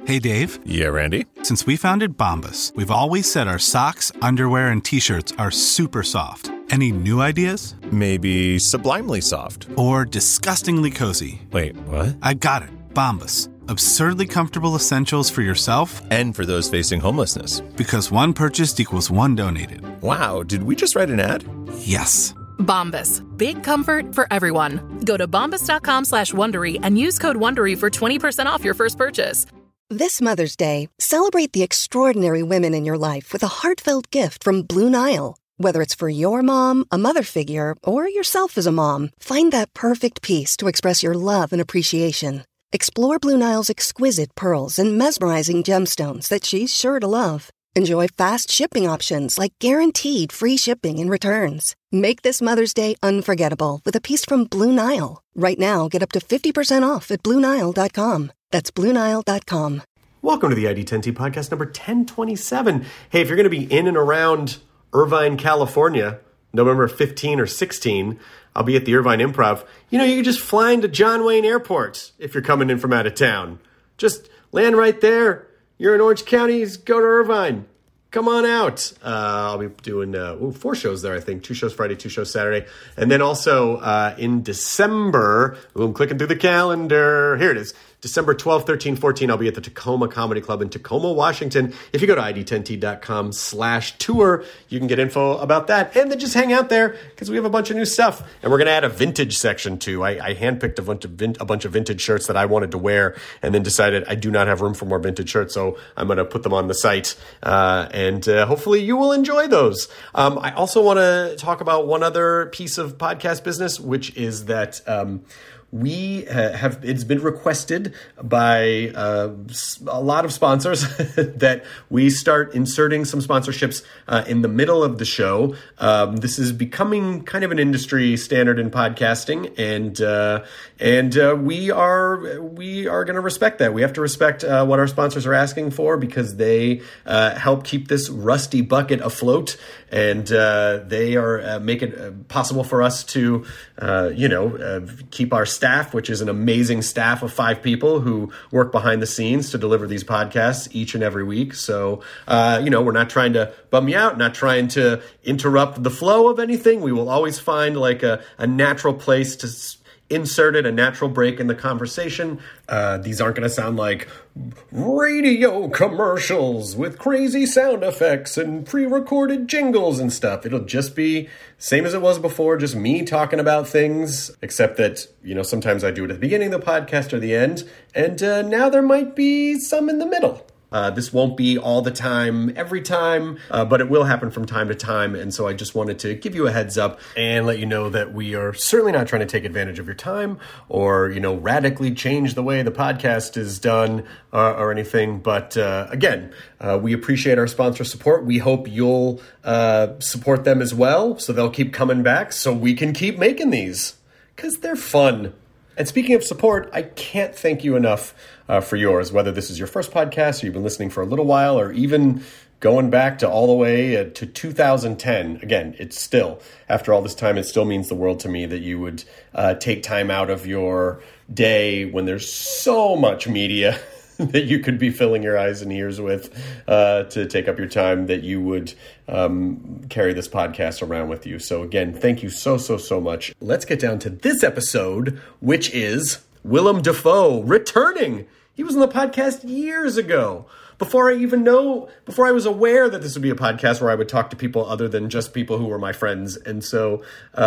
Hey, Dave. Yeah, Randy? Since we founded Bombas, we've always said our socks, underwear, and T-shirts are super soft. Any new ideas? Maybe sublimely soft. Or disgustingly cozy. Wait, what? I got it. Bombas. Absurdly comfortable essentials for yourself and for those facing homelessness. Because one purchased equals one donated. Wow, did we just write an ad? Yes. Bombas. Big comfort for everyone. Go to bombas.com/Wondery and use code WONDERY for 20% off your first purchase. This Mother's Day, celebrate the extraordinary women in your life with a heartfelt gift from Blue Nile. Whether it's for your mom, a mother figure, or yourself as a mom, find that perfect piece to express your love and appreciation. Explore Blue Nile's exquisite pearls and mesmerizing gemstones that she's sure to love. Enjoy fast shipping options like guaranteed free shipping and returns. Make this Mother's Day unforgettable with a piece from Blue Nile. Right now, get up to 50% off at BlueNile.com. That's BlueNile.com. Welcome to the ID10T podcast number 1027. Hey, if you're going to be in and around Irvine, California, November 15 or 16, I'll be at the Irvine Improv. You know, you can just fly into John Wayne Airport if you're coming in from out of town. Just land right there. You're in Orange County, go to Irvine. Come on out. I'll be doing 4 shows there, I think. 2 shows Friday, 2 shows Saturday. And then also in December, I'm clicking through the calendar. Here it is. December 12, 13, 14, I'll be at the Tacoma Comedy Club in Tacoma, Washington. If you go to id10t.com/tour, you can get info about that. And then just hang out there because we have a bunch of new stuff. And we're going to add a vintage section too. I handpicked a bunch of vintage shirts that I wanted to wear and then decided I do not have room for more vintage shirts. So I'm going to put them on the site. And hopefully you will enjoy those. I also want to talk about one other piece of podcast business, which is that it's been requested by a lot of sponsors that we start inserting some sponsorships in the middle of the show. This is becoming kind of an industry standard in podcasting, and we are going to respect that. We have to respect what our sponsors are asking for because they help keep this rusty bucket afloat, and they are make it possible for us to keep our staff, which is an amazing staff of 5 people who work behind the scenes to deliver these podcasts each and every week. So, we're not trying to bum you out, not trying to interrupt the flow of anything. We will always find like a natural place to insert it, a natural break in the conversation. These aren't going to sound like radio commercials with crazy sound effects and pre-recorded jingles and stuff. It'll just be same as it was before, just me talking about things, except that, sometimes I do it at the beginning of the podcast or the end, and now there might be some in the middle. This won't be all the time, every time, but it will happen from time to time. And so I just wanted to give you a heads up and let you know that we are certainly not trying to take advantage of your time or, radically change the way the podcast is done or anything. But again, we appreciate our sponsor support. We hope you'll support them as well so they'll keep coming back so we can keep making these because they're fun. And speaking of support, I can't thank you enough for yours, whether this is your first podcast or you've been listening for a little while or even going back to all the way to 2010. Again, it's still, after all this time, it still means the world to me that you would take time out of your day when there's so much media that you could be filling your eyes and ears with to take up your time, that you would carry this podcast around with you. So again, thank you so much. Let's get down to this episode, which is Willem Dafoe returning. He was on the podcast years ago. Before I was aware that this would be a podcast where I would talk to people other than just people who were my friends. And so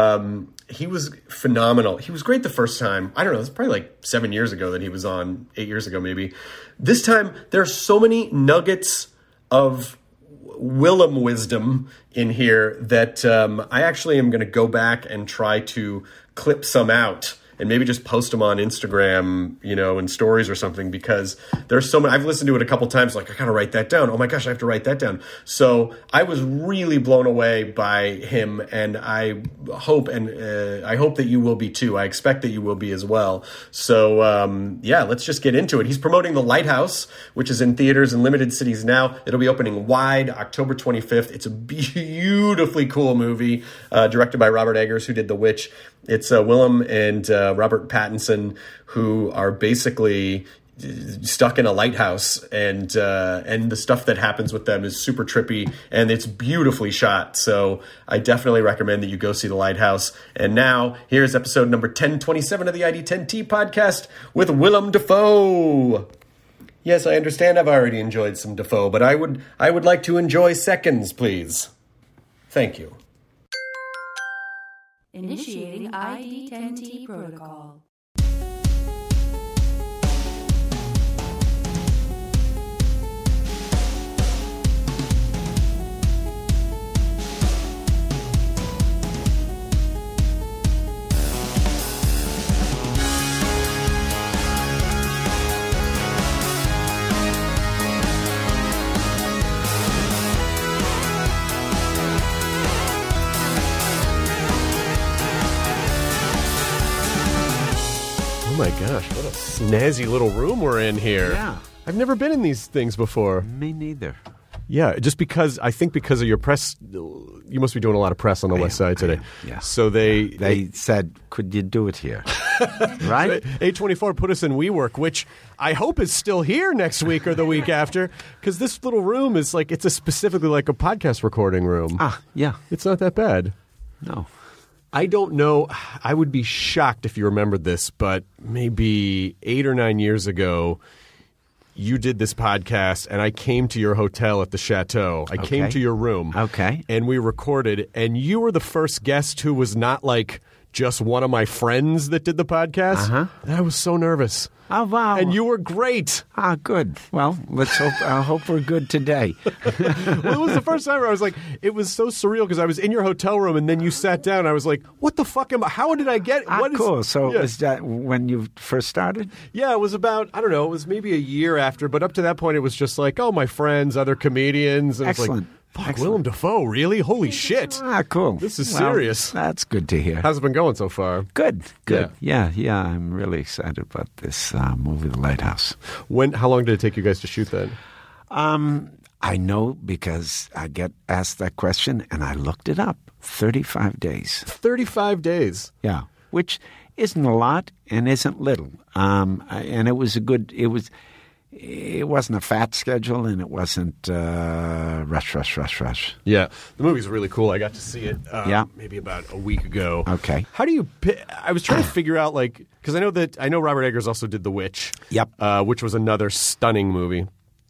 he was phenomenal. He was great the first time. I don't know, it's probably like 7 years ago that he was on, 8 years ago maybe. This time, there are so many nuggets of Willem wisdom in here that I actually am going to go back and try to clip some out and maybe just post them on Instagram, in stories or something, because there's so many. I've listened to it a couple times, like, I gotta write that down. Oh my gosh, I have to write that down. So I was really blown away by him, and I hope that you will be too. I expect that you will be as well. So let's just get into it. He's promoting The Lighthouse, which is in theaters in limited cities now. It'll be opening wide October 25th. It's a beautifully cool movie, directed by Robert Eggers, who did The Witch. It's Willem and Robert Pattinson, who are basically stuck in a lighthouse, and the stuff that happens with them is super trippy, and it's beautifully shot. So I definitely recommend that you go see The Lighthouse. And now here's episode number 1027 of the ID10T podcast with Willem Dafoe. Yes, I understand I've already enjoyed some Dafoe, but I would like to enjoy seconds, please. Thank you. Initiating ID10T protocol. Oh my gosh, what a snazzy little room we're in here. Yeah. I've never been in these things before. Me neither. Yeah, just because of your press, you must be doing a lot of press on the West Side today. Yeah. So They said, could you do it here? Right? A24 put us in WeWork, which I hope is still here next week or the week after, because this little room is it's specifically like a podcast recording room. Yeah. It's not that bad. No. I don't know. I would be shocked if you remembered this, but maybe 8 or 9 years ago, you did this podcast, and I came to your hotel at the Chateau. I came to your room. Okay. And we recorded, and you were the first guest who was not just one of my friends that did the podcast. Uh-huh. And I was so nervous. Oh, wow. And you were great. Good. Well, let's hope. I hope we're good today. Well, it was the first time where I was it was so surreal because I was in your hotel room and then you sat down. And I was like, what the fuck how did I get? Cool. So was that when you first started? Yeah, it was about, I don't know, it was maybe a year after. But up to that point, it was just my friends, other comedians. And Excellent. Fuck, Willem Dafoe, really? Holy shit. Cool. This is serious. That's good to hear. How's it been going so far? Good. Yeah. I'm really excited about this movie, The Lighthouse. How long did it take you guys to shoot that? I know because I get asked that question, and I looked it up. 35 days. 35 days? Yeah, which isn't a lot and isn't little. And it was it wasn't a fat schedule, and it wasn't rush. Yeah. The movie's really cool. I got to see it maybe about a week ago. Okay. How do you I was trying to figure out, because I know Robert Eggers also did The Witch. Yep. Which was another stunning movie.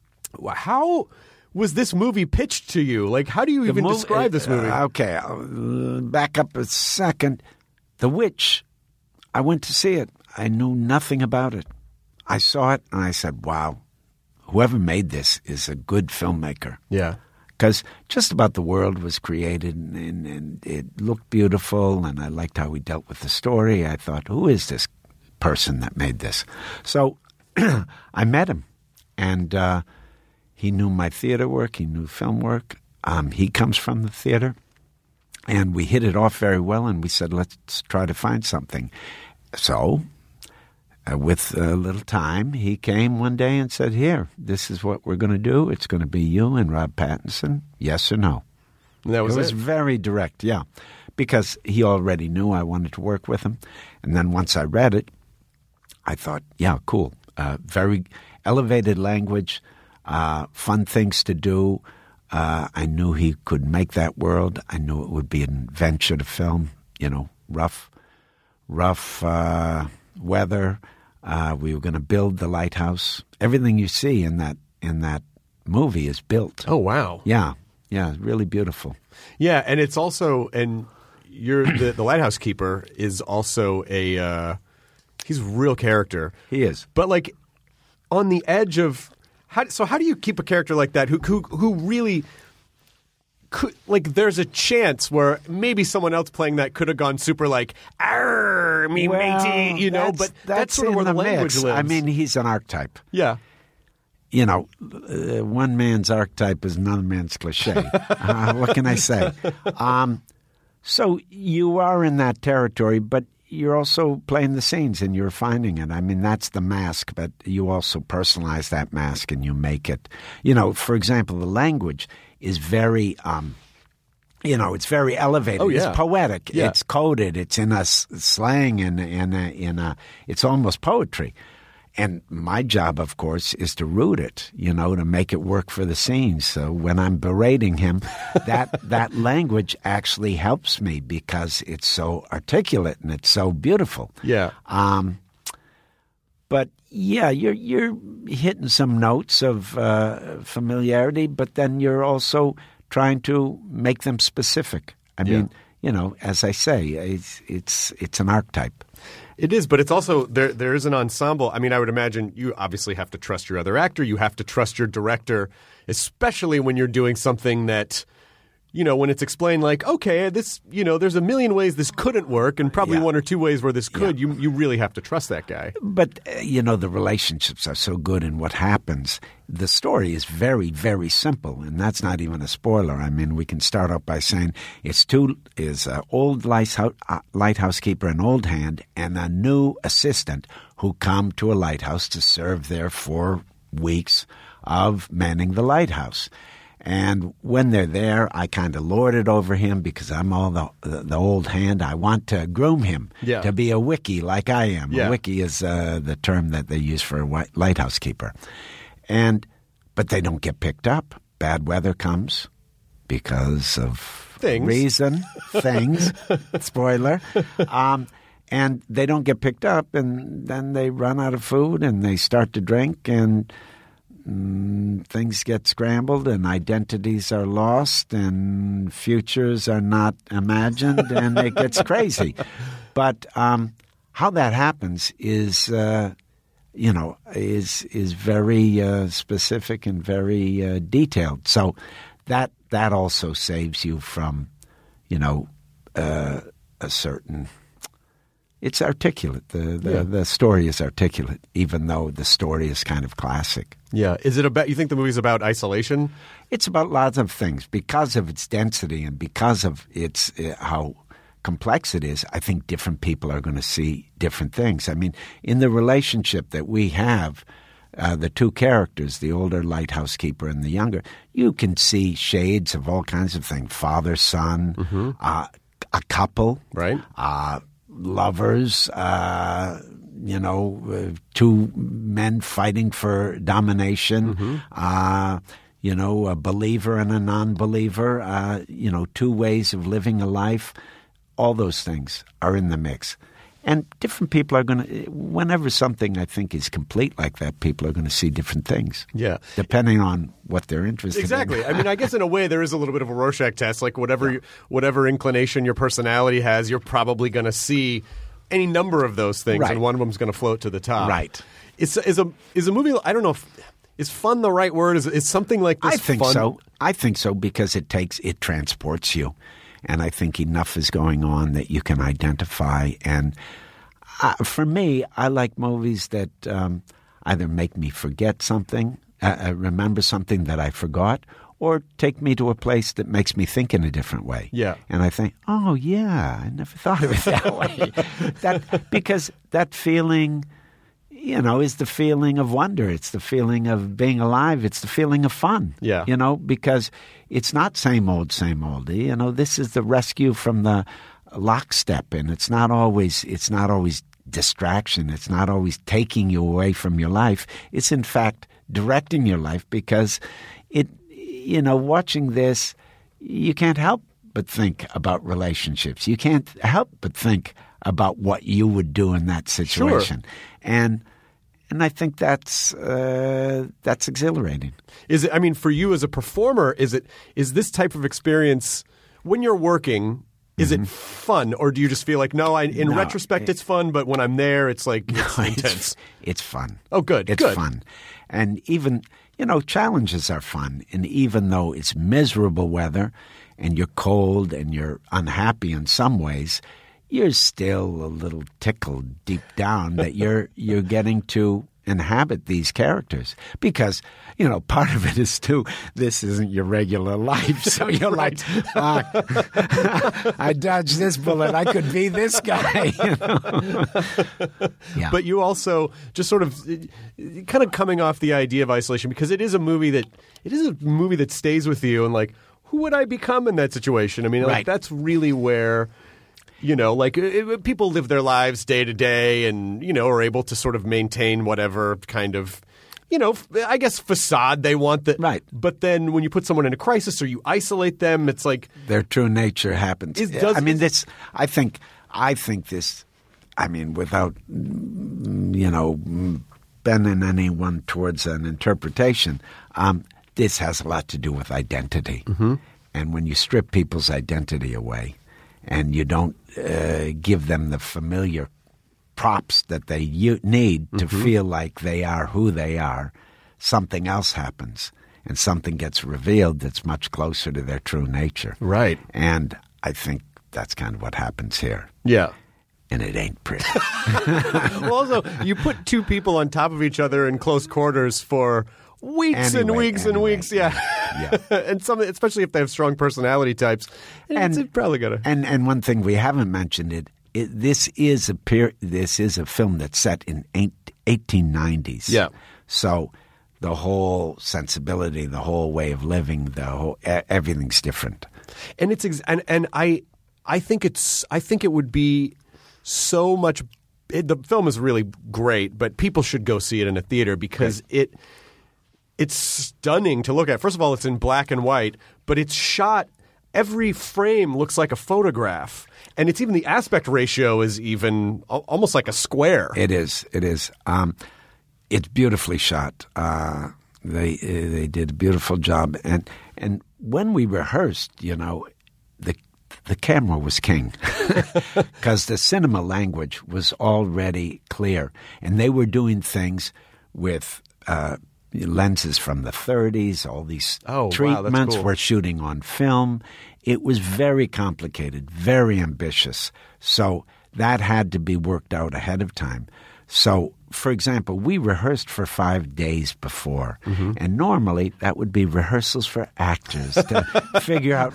How was this movie pitched to you? How do you even describe this movie? Okay. I'll back up a second. The Witch, I went to see it. I knew nothing about it. I saw it, and I said, wow, whoever made this is a good filmmaker. Yeah. Because just about the world was created, and it looked beautiful, and I liked how he dealt with the story. I thought, who is this person that made this? So I met him, and he knew my theater work. He knew film work. He comes from the theater, and we hit it off very well, and we said, let's try to find something. So with a little time, he came one day and said, here, this is what we're going to do. It's going to be you and Rob Pattinson, yes or no. And that was it. It was very direct, yeah, because he already knew I wanted to work with him. And then once I read it, I thought, yeah, cool. Very elevated language, fun things to do. I knew he could make that world. I knew it would be an adventure to film, rough weather. We were going to build the lighthouse. Everything you see in that movie is built. Oh, wow. Yeah, really beautiful. Yeah, and it's also, and you're the lighthouse keeper is also he's a real character. He is. But on the edge of how do you keep a character like that who really could, there's a chance where maybe someone else playing that could have gone super arr, me matey, but that's sort of where the language mix. lives. I mean, he's an archetype. Yeah. One man's archetype is another man's cliche. What can I say? So you are in that territory, but you're also playing the scenes and you're finding it. I mean, that's the mask, but you also personalize that mask and you make it. For example, the language is very, it's very elevated. Oh, yeah. It's poetic. Yeah. It's coded. It's in a slang and it's almost poetry. And my job, of course, is to root it, to make it work for the scenes. So when I'm berating him, that language actually helps me because it's so articulate and it's so beautiful. Yeah. But yeah, you're hitting some notes of familiarity, but then you're also trying to make them specific. I mean, as I say, it's an archetype. It is, but it's also there is an ensemble. I mean, I would imagine you obviously have to trust your other actor. You have to trust your director, especially when you're doing something that, when it's explained like, okay, this, there's a million ways this couldn't work and probably one or two ways where this could. You really have to trust that guy. But, the relationships are so good in what happens. The story is very, very simple, and that's not even a spoiler. I mean, we can start out by saying it's an old lighthouse keeper, an old hand, and a new assistant who come to a lighthouse to serve their 4 weeks of manning the lighthouse. And when they're there, I kind of lord it over him because I'm all the old hand. I want to groom him to be a wickie like I am. Yeah. A wickie is the term that they use for a lighthouse keeper. But they don't get picked up. Bad weather comes because of things. Spoiler. And they don't get picked up, and then they run out of food, and they start to drink, and things get scrambled, and identities are lost, and futures are not imagined, and it gets crazy. But how that happens is very specific and very detailed. So that also saves you from, a certain. It's articulate. The story is articulate, even though the story is kind of classic. Yeah. Is it about? You think the movie's about isolation? It's about lots of things because of its density and because of its how complex it is. I think different people are going to see different things. I mean, in the relationship that we have, the two characters, the older lighthouse keeper and the younger, you can see shades of all kinds of things: father, son, a couple, right? Lovers, two men fighting for domination, a believer and a non-believer, two ways of living a life. All those things are in the mix. And different people are going to, whenever something I think is complete like that, people are going to see different things. Yeah. Depending on what they're interested in. Exactly. I mean, I guess in a way there is a little bit of a Rorschach test. Like whatever inclination your personality has, you're probably going to see any number of those things, right. And one of them's going to float to the top. Right. Is a movie, I don't know if, is fun the right word? Is something like this fun? So. I think so because it transports you. And I think enough is going on that you can identify. And for me, I like movies that either make me forget something, remember something that I forgot, or take me to a place that makes me think in a different way. Yeah. And I think, oh, yeah, I never thought of it that way. Because that feeling, is the feeling of wonder. It's the feeling of being alive. It's the feeling of fun. Yeah. Because it's not same old, same old. This is the rescue from the lockstep, and it's not always distraction. It's not always taking you away from your life. It's in fact directing your life because watching this, you can't help but think about relationships. You can't help but think about what you would do in that situation. Sure. And I think that's exhilarating. Is it? I mean, for you as a performer, is this type of experience when you're working? Is it fun, or do you just feel like in retrospect it's fun, but when I'm there, it's like it's intense? It's fun. Oh, good. It's fun, and even challenges are fun. And even though it's miserable weather, and you're cold and you're unhappy in some ways, you're still a little tickled deep down that you're getting to inhabit these characters because part of it is too, this isn't your regular life, so you're like, I dodged this bullet, I could be this guy. Yeah. But you also just sort of kind of coming off the idea of isolation, because it is a movie that stays with you, and like, who would I become in that situation? I mean, like, that's really where People live their lives day to day and, are able to sort of maintain whatever kind of, I guess facade they want. Right. But then when you put someone in a crisis or you isolate them, it's like their true nature happens. I think this, without, bending anyone towards an interpretation, this has a lot to do with identity. Mm-hmm. And when you strip people's identity away and you don't give them the familiar props that they need to feel like they are who they are, something else happens and something gets revealed that's much closer to their true nature. Right. And I think that's kind of what happens here. Yeah. And it ain't pretty. Well, also, you put two people on top of each other in close quarters for weeks and weeks. Yeah. And some, especially if they have strong personality types. It's probably going to. And one thing we haven't mentioned, this is a film that's set in 1890s. Yeah. So the whole sensibility, the whole way of living, everything's different. And I think it would be so much. The film is really great, but people should go see it in a theater because it's stunning to look at. First of all, it's in black and white, but it's shot. Every frame looks like a photograph, and it's even the aspect ratio is even almost like a square. It is. It's beautifully shot. They did a beautiful job, and when we rehearsed, the camera was king because the cinema language was already clear, and they were doing things with lenses from the 30s, all these treatments were shooting on film. It was very complicated, very ambitious. So that had to be worked out ahead of time. So, for example, we rehearsed for 5 days before, and normally that would be rehearsals for actors to figure out,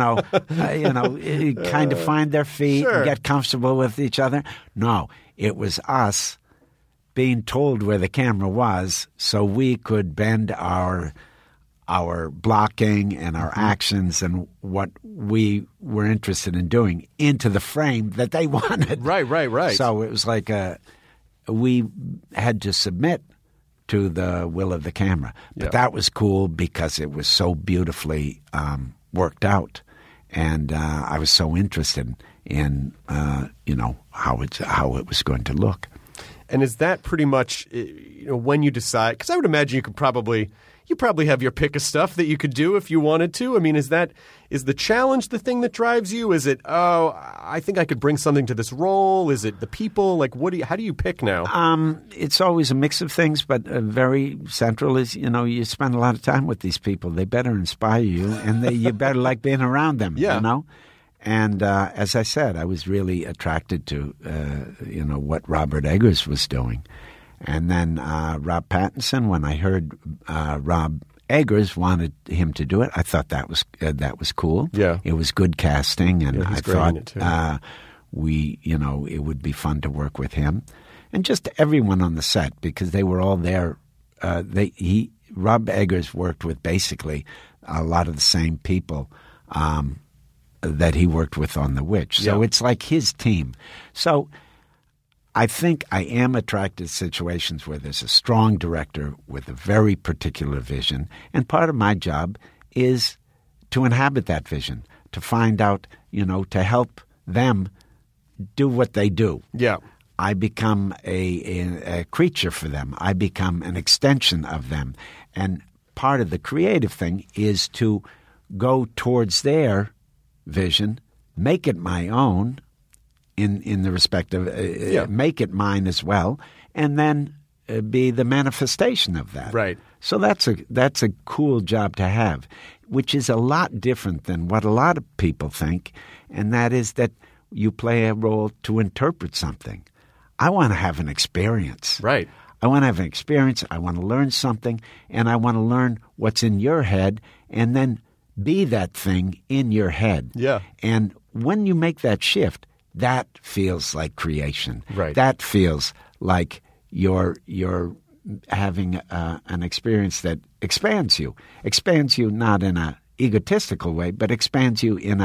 kind of find their feet and get comfortable with each other. No, it was us being told where the camera was so we could bend our blocking and our actions and what we were interested in doing into the frame that they wanted. Right. So it was like we had to submit to the will of the camera. But that was cool because it was so beautifully worked out. And I was so interested in, how it was going to look. And is that pretty much, when you decide? Because I would imagine you probably have your pick of stuff that you could do if you wanted to. I mean, is the challenge the thing that drives you? Is it, I think I could bring something to this role? Is it the people? Like, how do you pick now? It's always a mix of things, but very central is, you spend a lot of time with these people. They better inspire you, and you better like being around them, And as I said, I was really attracted to, what Robert Eggers was doing. And then Rob Pattinson, when I heard Rob Eggers wanted him to do it, I thought that was cool. Yeah. It was good casting, and I thought it would be fun to work with him. And just everyone on the set, because they were all there. Rob Eggers worked with basically a lot of the same people that he worked with on The Witch. So it's like his team. So I think I am attracted to situations where there's a strong director with a very particular vision, and part of my job is to inhabit that vision, to find out, to help them do what they do. Yeah. I become a creature for them. I become an extension of them. And part of the creative thing is to go towards their vision, make it my own, in the respect of make it mine as well, and then be the manifestation of that. Right. So that's a cool job to have, which is a lot different than what a lot of people think, and that is that you play a role to interpret something. I want to have an experience. Right. I want to have an experience. I want to learn something, and I want to learn what's in your head, and then be that thing in your head. Yeah. And when you make that shift, that feels like creation. Right. That feels like you're having an experience that expands you. Expands you not in a egotistical way, but expands you in a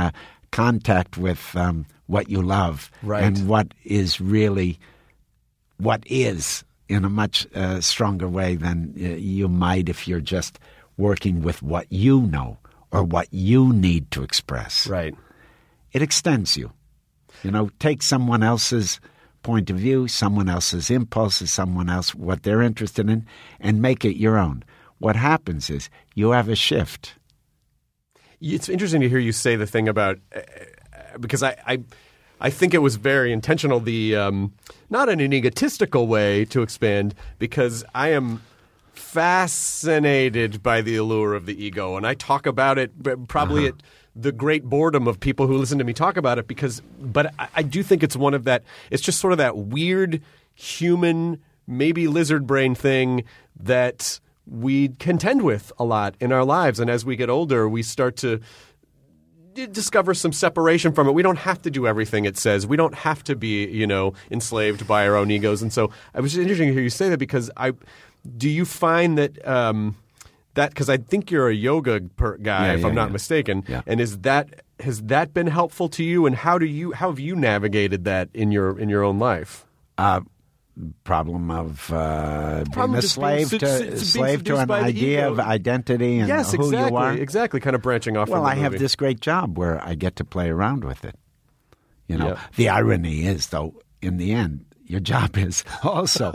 contact with what you love Right. and what is really what is in a much stronger way than you might if you're just working with what you know or what you need to express. Right. It extends you. Take someone else's point of view, someone else's impulses, someone else, what they're interested in, and make it your own. What happens is you have a shift. It's interesting to hear you say the thing about because I think it was very intentional. The not in an egotistical way to expand, because I am fascinated by the allure of the ego, and I talk about it probably at the great boredom of people who listen to me talk about it. But I do think it's one of that. It's just sort of that weird human, maybe lizard brain thing that we contend with a lot in our lives. And as we get older, we start to discover some separation from it. We don't have to do everything it says. We don't have to be, enslaved by our own egos. And so it was interesting to hear you say that, because do you find that because I think you're a yoga guy, if I'm not mistaken, and has that been helpful to you? And how have you navigated that in your own life? Problem of being a slave to an idea of identity and yes, who exactly, you are. Exactly, kind of branching off. Well, from the I have movie. this great job where I get to play around with it. Yeah. The irony is, though, in the end, your job is also,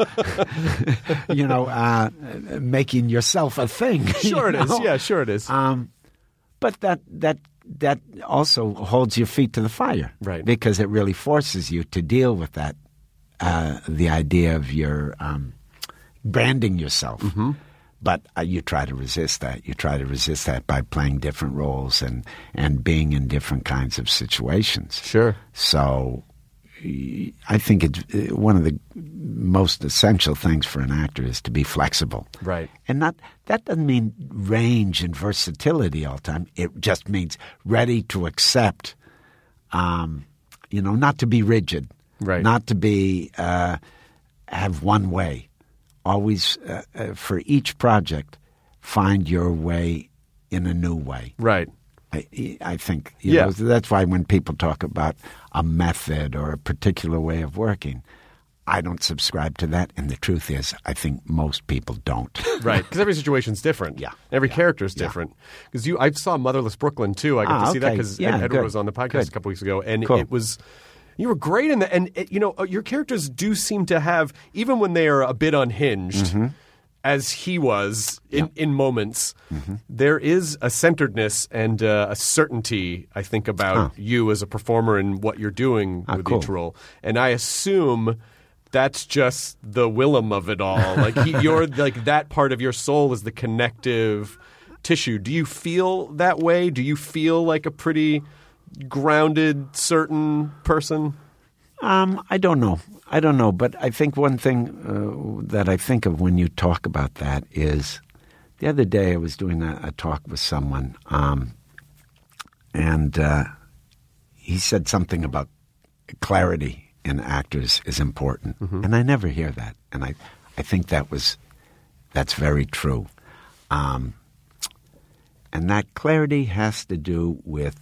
making yourself a thing. Sure it is. Yeah, sure it is. But that also holds your feet to the fire, right? Because it really forces you to deal with that. The idea of your branding yourself. Mm-hmm. But you try to resist that. You try to resist that by playing different roles and being in different kinds of situations. Sure. So I think it's one of the most essential things for an actor is to be flexible. Right. And that doesn't mean range and versatility all the time. It just means ready to accept, not to be rigid. Right. Not to be have one way. Always, for each project, find your way in a new way. Right. I think that's why when people talk about a method or a particular way of working, I don't subscribe to that. And the truth is, I think most people don't. Right, because every situation's different. Yeah. Every character's different. Because I saw Motherless Brooklyn, too. I got to see that because Edward was on the podcast a couple weeks ago. And it was... You were great in that. And, your characters do seem to have, even when they are a bit unhinged, as he was in moments, there is a centeredness and a certainty, I think, about you as a performer and what you're doing with each role. And I assume that's just the Willem of it all. Like you're like that part of your soul is the connective tissue. Do you feel that way? Do you feel like a pretty grounded, certain person? I don't know. But I think one thing that I think of when you talk about that is the other day I was doing a talk with someone, and he said something about clarity in actors is important. And I never hear that. And I think that's very true. And that clarity has to do with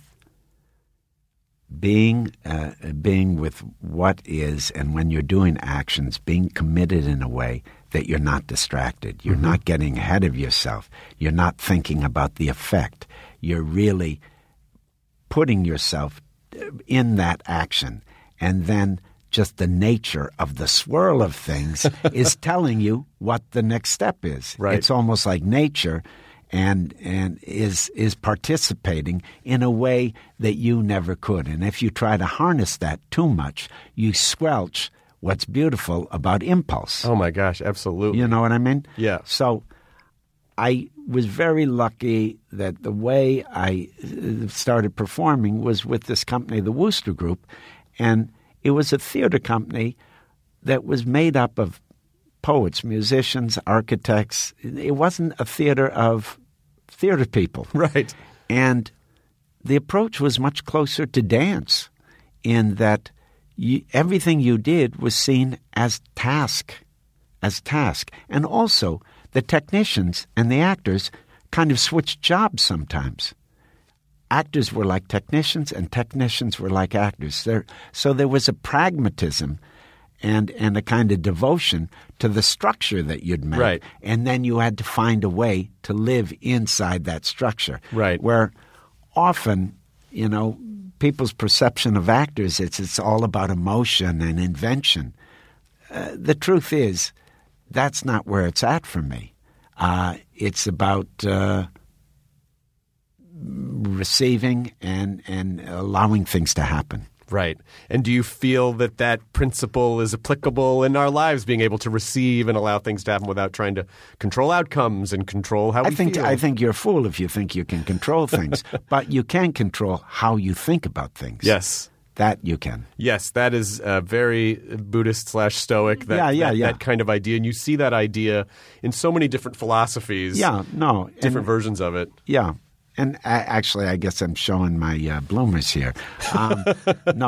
being with what is, and when you're doing actions, being committed in a way that you're not distracted. You're not getting ahead of yourself. You're not thinking about the effect. You're really putting yourself in that action. And then just the nature of the swirl of things is telling you what the next step is. Right. It's almost like nature and is participating in a way that you never could. And if you try to harness that too much, you squelch what's beautiful about impulse. Oh, my gosh, absolutely. You know what I mean? Yeah. So I was very lucky that the way I started performing was with this company, the Wooster Group, and it was a theater company that was made up of poets, musicians, architects. It wasn't a theater of theater people. Right. And the approach was much closer to dance in that everything you did was seen as task. And also the technicians and the actors kind of switched jobs sometimes. actors were like technicians and technicians were like actors. So there was a pragmatism and a kind of devotion to the structure that you'd make. Right. And then you had to find a way to live inside that structure. Right. Where often, people's perception of actors, it's all about emotion and invention. The truth is, that's not where it's at for me. It's about receiving and allowing things to happen. Right. And do you feel that principle is applicable in our lives, being able to receive and allow things to happen without trying to control outcomes and control how we feel? I think you're a fool if you think you can control things, but you can control how you think about things. Yes. That you can. Yes, that is very Buddhist/Stoic, that kind of idea. And you see that idea in so many different philosophies. Yeah, no. Different versions of it. Yeah. And actually, I guess I'm showing my bloomers here. I'm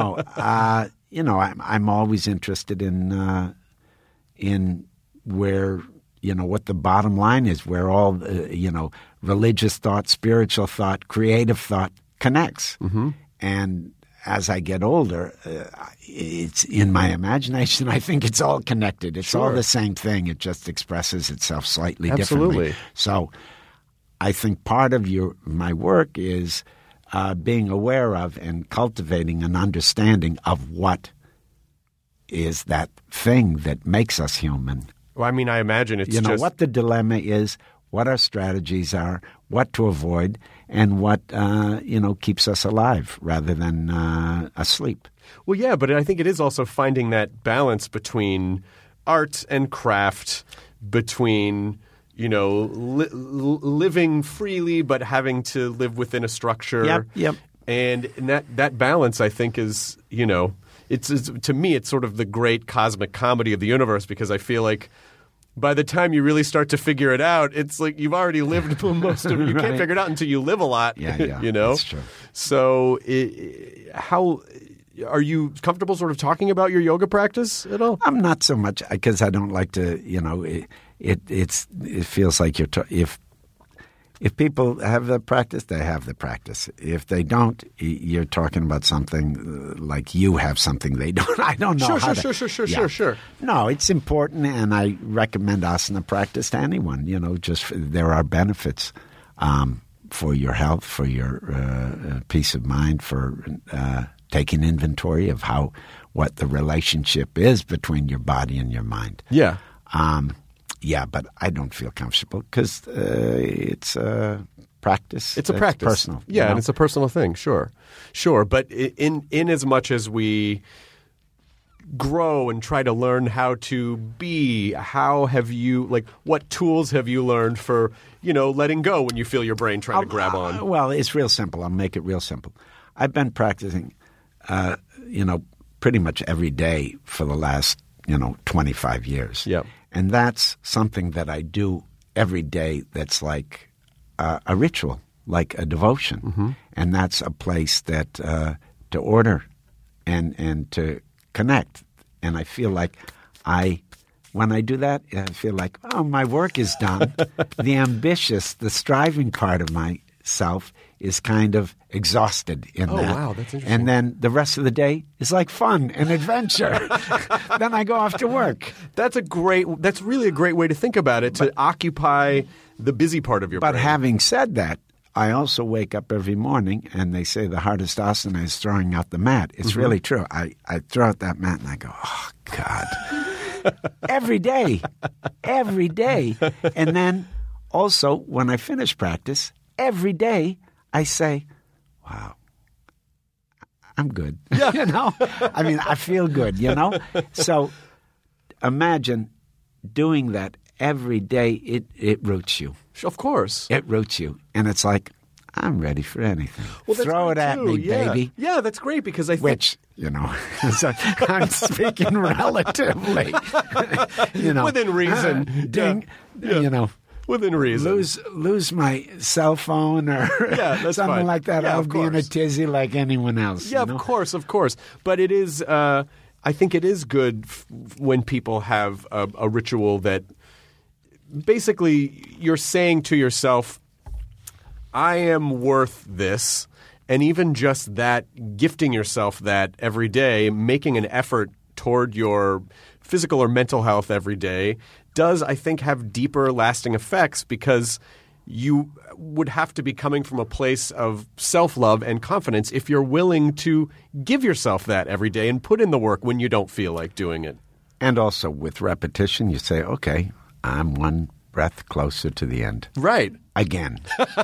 always interested in where, what the bottom line is, where all, religious thought, spiritual thought, creative thought connects. Mm-hmm. And as I get older, it's in my imagination, I think it's all connected. It's all the same thing. It just expresses itself slightly differently. So I think part of my work is being aware of and cultivating an understanding of what is that thing that makes us human. Well, I mean, I imagine it's just what the dilemma is, what our strategies are, what to avoid, and what keeps us alive rather than asleep. Well, yeah, but I think it is also finding that balance between art and craft, between living freely but having to live within a structure. Yep. And that balance, I think, is it's to me it's sort of the great cosmic comedy of the universe, because I feel like by the time you really start to figure it out, it's like you've already lived most of it. You can't figure it out until you live a lot. Yeah, That's true. So how are you comfortable sort of talking about your yoga practice at all? I'm not so much, because I don't like to, it feels like if people have the practice, they have the practice. If they don't, you're talking about something like you have something they don't. I don't know Sure. No, it's important, and I recommend asana practice to anyone. There are benefits for your health, for your peace of mind, for taking inventory of what the relationship is between your body and your mind. Yeah. But I don't feel comfortable because it's a practice. It's a practice. Personal. Yeah, and it's a personal thing. Sure. But in as much as we grow and try to learn how to be, how have you, what tools have you learned for, letting go when you feel your brain trying to grab on? Well, it's real simple. I'll make it real simple. I've been practicing, pretty much every day for the last, 25 years. Yeah. And that's something that I do every day that's like a ritual, like a devotion. Mm-hmm. And that's a place that to order and to connect. And I feel like when I do that, I feel like, my work is done. The ambitious, the striving part of myself is kind of exhausted in that. Oh, wow, that's interesting. And then the rest of the day is like fun and adventure. Then I go off to work. That's really a great way to think about it, to occupy the busy part of your brain. But having said that, I also wake up every morning and they say the hardest asana is throwing out the mat. It's really true. I throw out that mat and I go, oh, God. Every day. And then also when I finish practice, every day I say, wow, I'm good. Yeah. I mean, I feel good, So imagine doing that every day. It roots you. Of course. It roots you. And it's like, I'm ready for anything. Well, throw it at me, baby. Yeah, that's great because I think... Which, so I'm speaking relatively. Within reason. Ding, Within reason. Lose my cell phone or something fine. like that. Yeah, I'll be in a tizzy like anyone else. Yeah, of course. But it is, I think it is good when people have a ritual that basically you're saying to yourself, I am worth this, And even just that, gifting yourself that every day, making an effort toward your physical or mental health every day does, I think, have deeper lasting effects because you would have to be coming from a place of self-love and confidence if you're willing to give yourself that every day and put in the work when you don't feel like doing it. And also with repetition, you say, okay, I'm one breath closer to the end. Right. Again.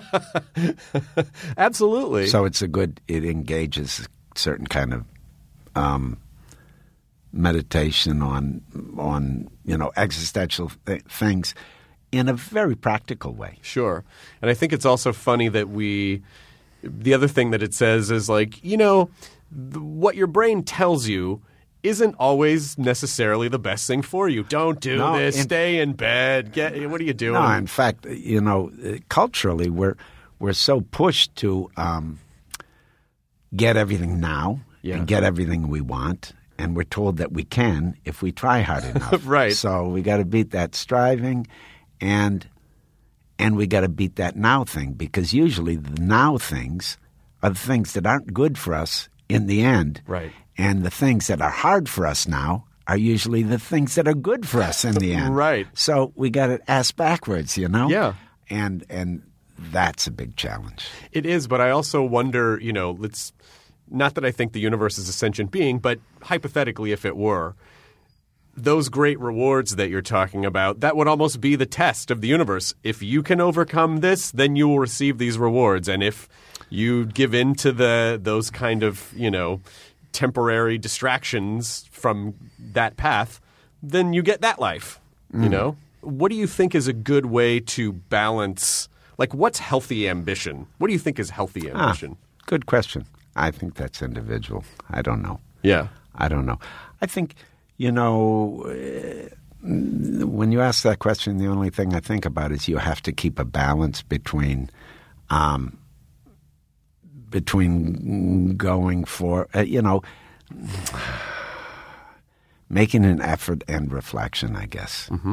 Absolutely. So it engages a certain kind of meditation on existential things in a very practical way. Sure. And I think it's also funny that the other thing that it says is like, what your brain tells you isn't always necessarily the best thing for you. Don't do this. Stay in bed. What are you doing? No, in fact, culturally, we're so pushed to get everything now and get everything we want. And we're told that we can if we try hard enough. Right. So we got to beat that striving, and we got to beat that now thing, because usually the now things are the things that aren't good for us in the end. Right. And the things that are hard for us now are usually the things that are good for us in the end. Right. So we got to ask backwards, Yeah. And that's a big challenge. It is, but I also wonder, not that I think the universe is a sentient being, but hypothetically, if it were, those great rewards that you're talking about, that would almost be the test of the universe. If you can overcome this, then you will receive these rewards. And if you give in to those kind of, temporary distractions from that path, then you get that life, What do you think is a good way to balance, like what's healthy ambition? What do you think is healthy ambition? Good question. I think that's individual. I don't know. Yeah. I don't know. I think, when you ask that question, the only thing I think about is you have to keep a balance between going for, making an effort and reflection, I guess. Mm-hmm.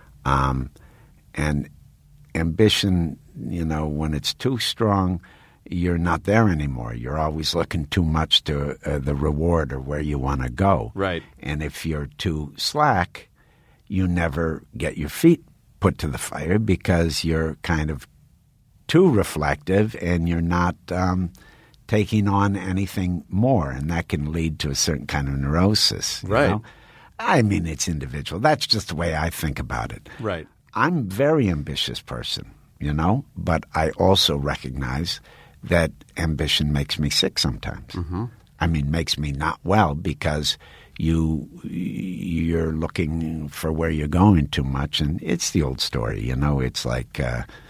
And ambition, when it's too strong, you're not there anymore. You're always looking too much to the reward or where you want to go. Right. And if you're too slack, you never get your feet put to the fire because you're kind of too reflective and you're not taking on anything more. And that can lead to a certain kind of neurosis. Right. I mean, it's individual. That's just the way I think about it. Right. I'm a very ambitious person, but I also recognize that ambition makes me sick sometimes. Mm-hmm. I mean, makes me not well because you're looking for where you're going too much, and it's the old story. It's like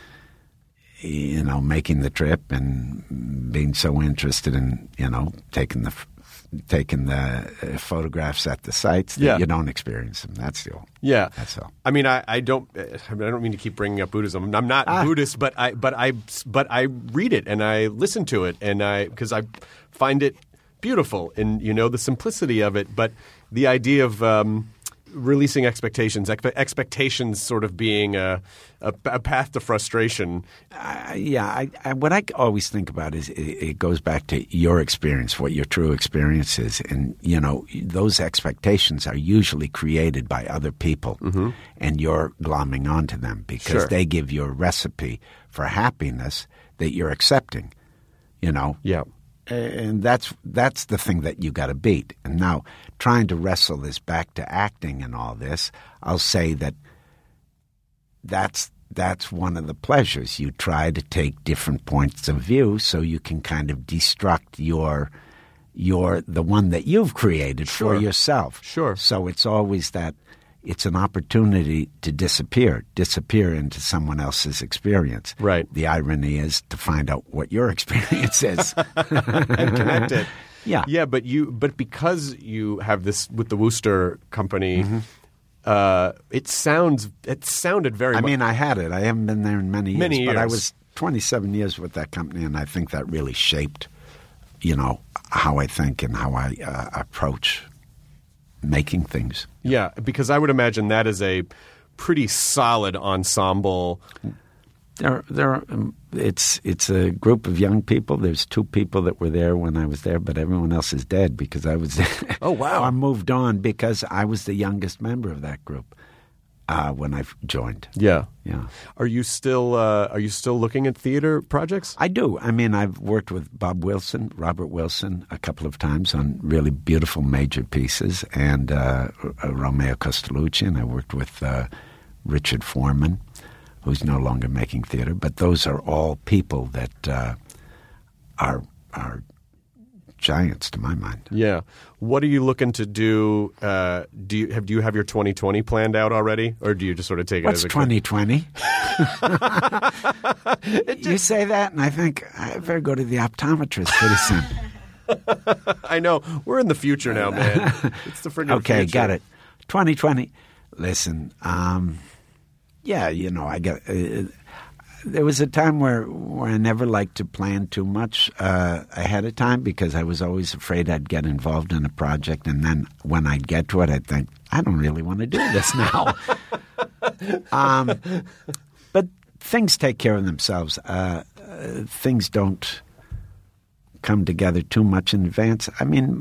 making the trip and being so interested in taking the photographs at the sites that you don't experience them. That's the old. Yeah, that's all. I mean, I don't mean to keep bringing up Buddhism. I'm not Buddhist, but I read it and I listen to it, and because I find it beautiful and the simplicity of it. But the idea of releasing expectations sort of being a path to frustration. What I always think about is it goes back to your experience, what your true experience is. And, those expectations are usually created by other people, mm-hmm. and you're glomming onto them because they give you a recipe for happiness that you're accepting, Yeah. And that's the thing that you got to beat. And now trying to wrestle this back to acting and all this, I'll say that's one of the pleasures. You try to take different points of view so you can kind of destruct the one that you've created for yourself. Sure. So it's always that it's an opportunity to disappear into someone else's experience. Right. The irony is to find out what your experience is. And connect it. Yeah. Yeah, but because you have this with the Wooster company, Mm-hmm. it sounded very much. I mean, I had it. I haven't been there in many years. But I years. was 27 years with that company, and I think that really shaped, how I think and how I approach making things. Yeah, because I would imagine that is a pretty solid ensemble It's a group of young people. There's 2 people that were there when I was there, but everyone else is dead because I was there. Oh, wow. I moved on because I was the youngest member of that group when I joined. Yeah. Yeah. Are you still looking at theater projects? I do. I mean, I've worked with Robert Wilson, a couple of times on really beautiful major pieces, and Romeo Costellucci, and I worked with Richard Foreman, who's no longer making theater. But those are all people that are giants to my mind. Yeah. What are you looking to do? Do you have your 2020 planned out already, or do you just sort of take it What's as a 2020? You say that, and I think I better go to the optometrist pretty soon. I know. We're in the future now, man. It's the friggin' Okay, future. got it. 2020. Listen, yeah, I got. There was a time where I never liked to plan too much ahead of time because I was always afraid I'd get involved in a project, and then when I'd get to it, I'd think, I don't really want to do this now. But things take care of themselves. Things don't come together too much in advance. I mean,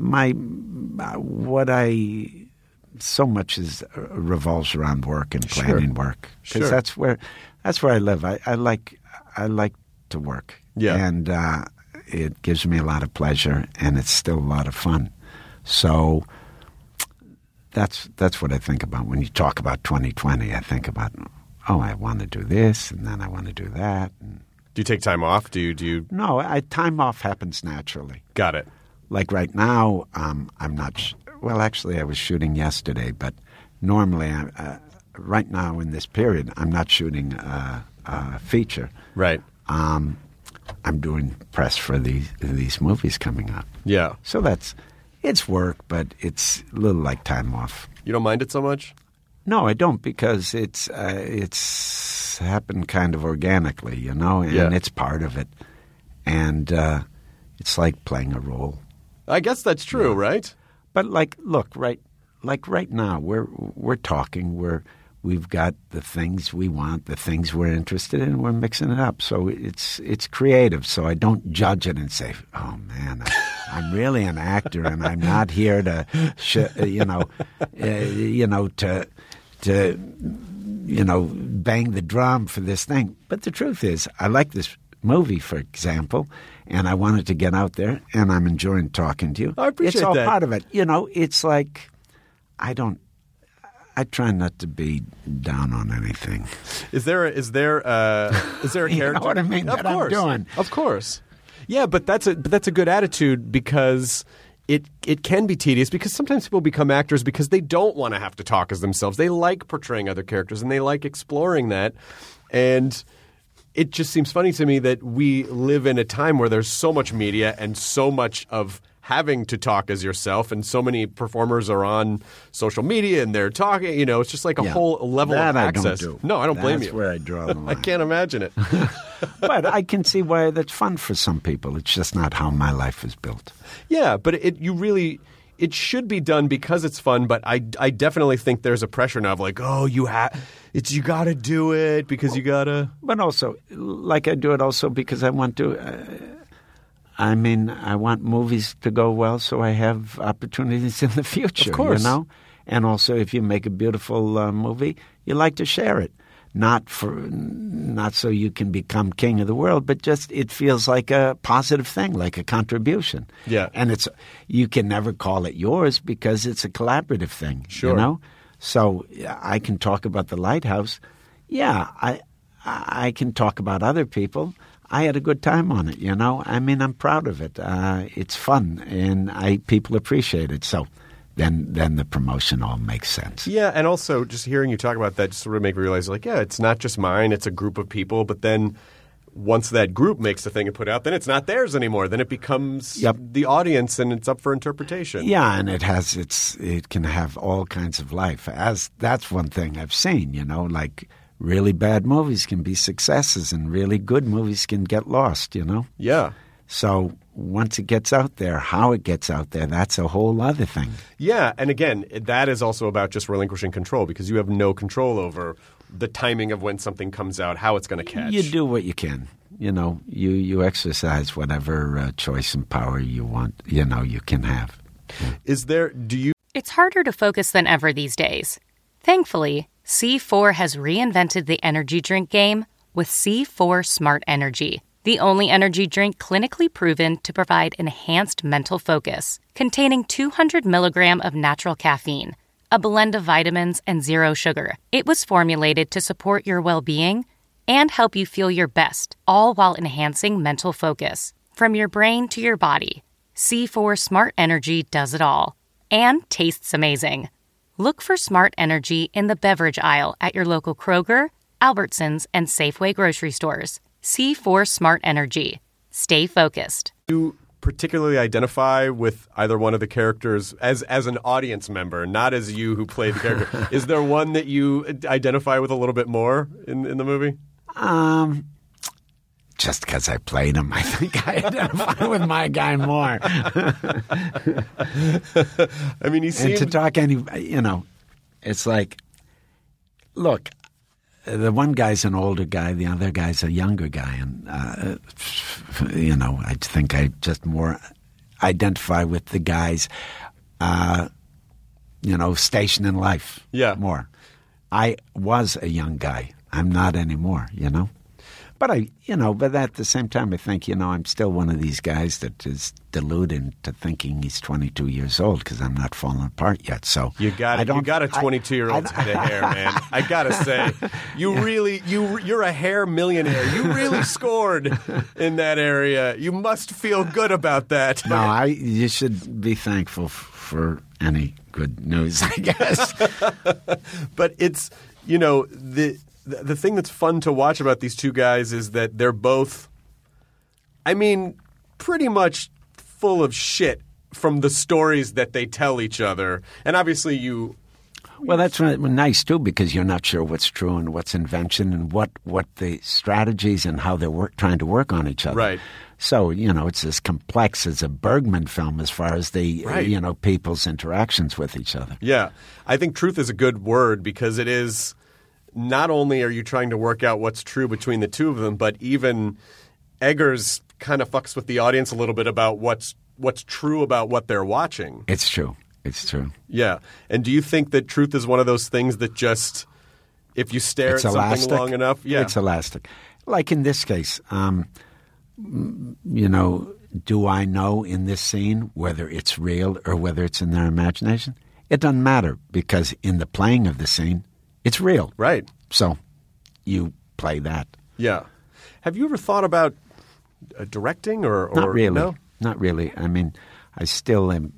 so much revolves around work and planning work because that's where I live. I like to work, and it gives me a lot of pleasure, and it's still a lot of fun. So that's what I think about when you talk about 2020. I think about, I want to do this, and then I want to do that. And do you take time off? Do you? No, time off happens naturally. Got it. Like right now, I'm not. Well, actually, I was shooting yesterday, but normally, right now in this period, I'm not shooting a feature. Right. I'm doing press for these movies coming up. Yeah. So it's work, but it's a little like time off. You don't mind it so much? No, I don't, because it's happened kind of organically, and it's part of it, and it's like playing a role. I guess that's true, right? But right now we're talking. We've got the things we want, the things we're interested in. We're mixing it up, so it's creative. So I don't judge it and say, "Oh man, I'm really an actor, and I'm not here to, bang the drum for this thing." But the truth is, I like this movie, for example, and I wanted to get out there, and I'm enjoying talking to you. I appreciate it's all that. part of it. It's like I try not to be down on anything. Is there a character? You know what I mean? Of that course. I'm doing. Of course. Yeah, but that's a good attitude, because it can be tedious, because sometimes people become actors because they don't want to have to talk as themselves. They like portraying other characters, and they like exploring that. And it just seems funny to me that we live in a time where there's so much media and so much of having to talk as yourself, and so many performers are on social media and they're talking. It's just like a whole level that of access. I don't do. No, I don't blame you. That's where I draw the line. I can't imagine it. But I can see why that's fun for some people. It's just not how my life is built. Yeah, but it should be done because it's fun. But I definitely think there's a pressure now of like, you got to do it because you got to. But also, like I do it also because I want to. I want movies to go well, so I have opportunities in the future. Of course. And also, if you make a beautiful movie, you like to share it. Not so you can become king of the world, but just it feels like a positive thing, like a contribution. Yeah. And you can never call it yours because it's a collaborative thing. Sure. So I can talk about The Lighthouse. Yeah, I can talk about other people. I had a good time on it, I'm proud of it. It's fun, and people appreciate it. So then the promotion all makes sense. Yeah, and also just hearing you talk about that just sort of make me realize, it's not just mine, it's a group of people. But then once that group makes the thing and put out, then it's not theirs anymore. Then it becomes the audience, and it's up for interpretation. Yeah, and it can have all kinds of life. That's one thing I've seen, like really bad movies can be successes, and really good movies can get lost, Yeah. So once it gets out there, how it gets out there, that's a whole other thing. Yeah, and again, that is also about just relinquishing control because you have no control over the timing of when something comes out, how it's going to catch. You do what you can. You exercise whatever choice and power you want, you can have. It's harder to focus than ever these days. Thankfully, C4 has reinvented the energy drink game with C4 Smart Energy, the only energy drink clinically proven to provide enhanced mental focus, containing 200 milligram of natural caffeine, a blend of vitamins, and zero sugar. It was formulated to support your well-being and help you feel your best, all while enhancing mental focus. From your brain to your body, C4 Smart Energy does it all and tastes amazing. Look for Smart Energy in the beverage aisle at your local Kroger, Albertsons, and Safeway grocery stores. C4 Smart Energy. Stay focused. Do you particularly identify with either one of the characters as an audience member, not as you who played the character? Is there one that you identify with a little bit more in the movie? Just because I played him, I think I identify with my guy more. I mean, he seemed... And to talk it's like, look, the one guy's an older guy, the other guy's a younger guy. And, I think I just more identify with the guys, station in life more. I was a young guy. I'm not anymore, But but at the same time, I think, I'm still one of these guys that is deluded to thinking he's 22 years old because I'm not falling apart yet. So you got a 22-year-old's head of hair, man. I gotta say, you're a hair millionaire. You really scored in that area. You must feel good about that. No, you should be thankful for any good news, I guess. But it's the thing that's fun to watch about these two guys is that they're both, pretty much full of shit from the stories that they tell each other. And obviously Well, that's nice, too, because you're not sure what's true and what's invention and what the strategies and how they're trying to work on each other. Right. So, it's as complex as a Bergman film as far as the, people's interactions with each other. Yeah. I think truth is a good word because it is... Not only are you trying to work out what's true between the two of them, but even Eggers kind of fucks with the audience a little bit about what's true about what they're watching. It's true. It's true. Yeah. And do you think that truth is one of those things that just, if you stare at something long enough? Yeah. It's elastic. Like in this case, do I know in this scene whether it's real or whether it's in their imagination? It doesn't matter because in the playing of the scene, it's real. Right. So you play that. Yeah. Have you ever thought about directing or Not really. No? Not really. I still am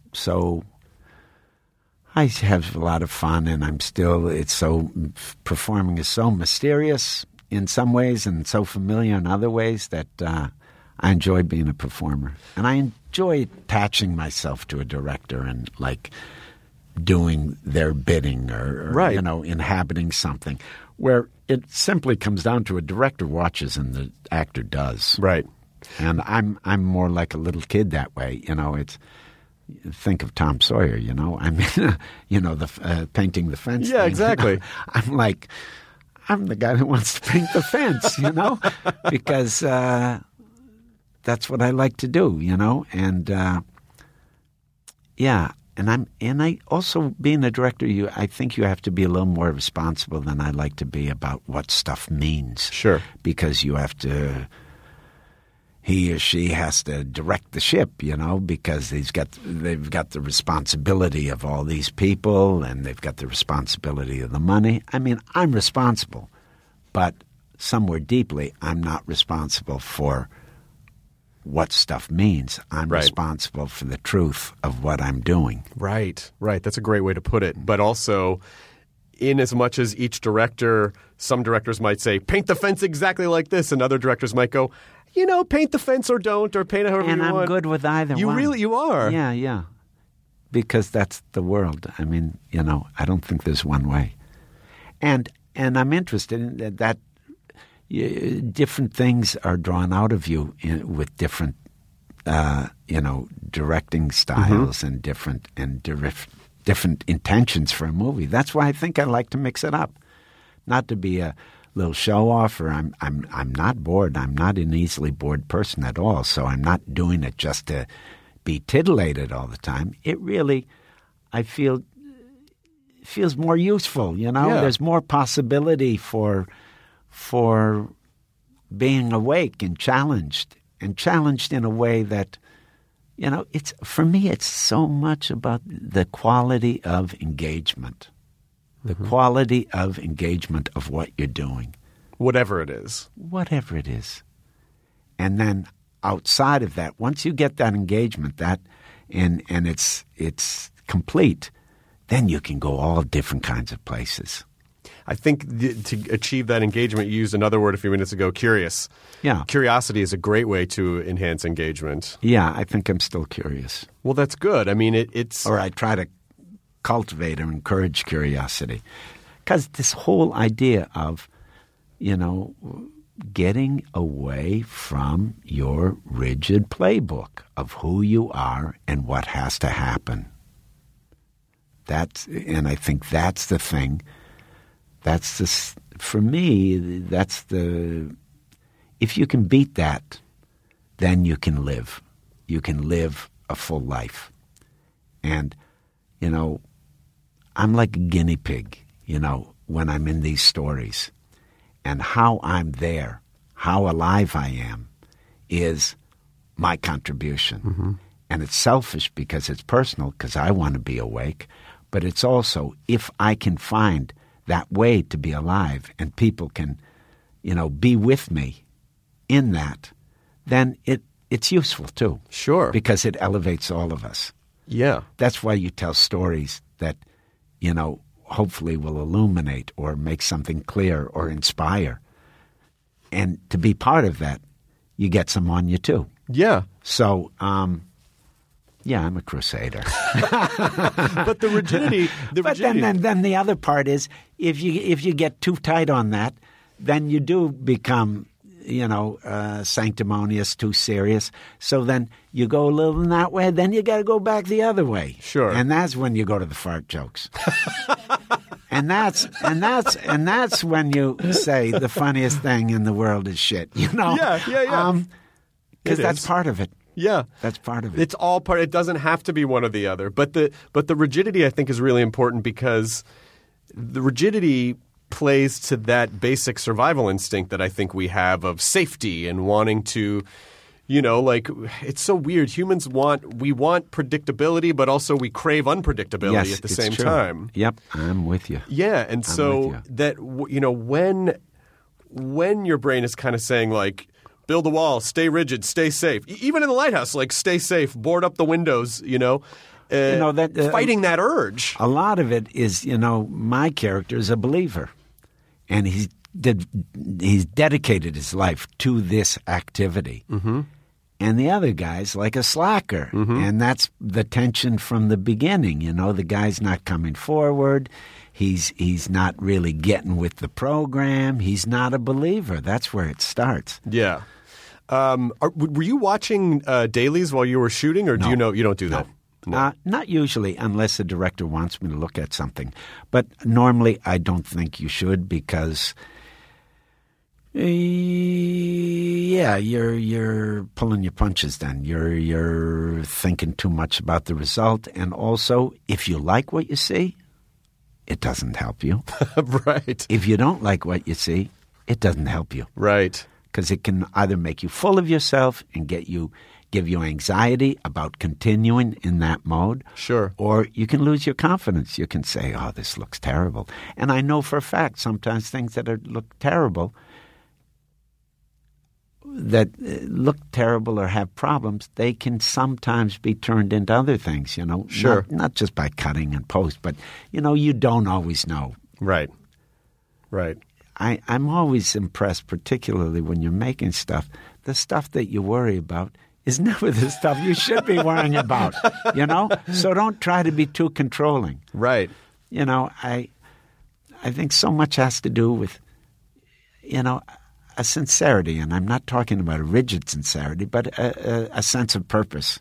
I have a lot of fun and performing is so mysterious in some ways and so familiar in other ways that I enjoy being a performer. And I enjoy attaching myself to a director and doing their bidding or right. Inhabiting something where it simply comes down to a director watches and the actor does. Right. And I'm more like a little kid that way. It's think of Tom Sawyer, the painting the fence. Yeah, thing. exactly. I'm the guy that wants to paint the fence, because that's what I like to do, and yeah. And I also, being a director, I think you have to be a little more responsible than I like to be about what stuff means. Sure. Because you have to, he or she has to direct the ship, because they've got the responsibility of all these people and they've got the responsibility of the money. I'm responsible, but somewhere deeply, I'm not responsible for what stuff means. I'm responsible for the truth of what I'm doing. Right. That's a great way to put it. But also, in as much as each director, some directors might say, paint the fence exactly like this, and other directors might go, paint the fence or don't, or paint it however you want. And I'm good with either one. You are? Yeah. Because that's the world. I don't think there's one way. And I'm interested in that different things are drawn out of you with different directing styles and different intentions for a movie. That's why I think I like to mix it up, not to be a little show off. Or I'm not bored. I'm not an easily bored person at all. So I'm not doing it just to be titillated all the time. It really, I feel, feels more useful. There's more possibility for being awake and challenged in a way that, it's, for me, it's so much about the quality of engagement, the quality of engagement of what you're doing. Whatever it is. And then outside of that, once you get that engagement, and it's complete, then you can go all different kinds of places. I think to achieve that engagement, you used another word a few minutes ago, curious. Yeah. Curiosity is a great way to enhance engagement. Yeah, I think I'm still curious. Well, that's good. I mean, it's... Or I try to cultivate or encourage curiosity. Because this whole idea of, getting away from your rigid playbook of who you are and what has to happen. And I think that's the thing. For me, if you can beat that, then you can live. You can live a full life. And, I'm like a guinea pig, when I'm in these stories. And how I'm there, how alive I am, is my contribution. Mm-hmm. And it's selfish because it's personal, because I want to be awake. But it's also, if I can find that way to be alive and people can, be with me in that, then it's useful too. Sure. Because it elevates all of us. Yeah. That's why you tell stories that, hopefully will illuminate or make something clear or inspire. And to be part of that, you get some on you too. Yeah. So, I'm a crusader. But the rigidity. But then the other part is, if you get too tight on that, then you do become, sanctimonious, too serious. So then you go a little in that way, then you got to go back the other way. Sure. And that's when you go to the fart jokes. And that's when you say the funniest thing in the world is shit. Yeah. Because that's part of it. Yeah. That's part of it. It's all part. It doesn't have to be one or the other. But the rigidity, I think, is really important because the rigidity plays to that basic survival instinct that I think we have of safety and wanting to, it's so weird. Humans want predictability, but also we crave unpredictability at the same time. Yep, I'm with you. Yeah, and so that, when your brain is kind of saying like, build a wall, stay rigid, stay safe. Even in the lighthouse, like stay safe, board up the windows, fighting that urge. A lot of it is, my character is a believer. And he's dedicated his life to this activity. Mm-hmm. And the other guy's like a slacker. Mm-hmm. And that's the tension from the beginning. The guy's not coming forward. He's not really getting with the program. He's not a believer. That's where it starts. Yeah. Were you watching dailies while you were shooting, or No. You don't do that? No. Not usually, unless the director wants me to look at something. But normally, I don't think you should because, you're pulling your punches. Then you're thinking too much about the result, and also, if you like what you see, it doesn't help you. Right. If you don't like what you see, it doesn't help you. Right. Because it can either make you full of yourself and give you anxiety about continuing in that mode. Sure. Or you can lose your confidence. You can say, oh, this looks terrible. And I know for a fact sometimes things that look terrible or have problems, they can sometimes be turned into other things, Sure. Not just by cutting and post, but, you don't always know. Right. Right. I'm always impressed, particularly when you're making stuff, the stuff that you worry about is never the stuff you should be worrying about, So don't try to be too controlling. Right. I think so much has to do with, a sincerity, and I'm not talking about a rigid sincerity, but a sense of purpose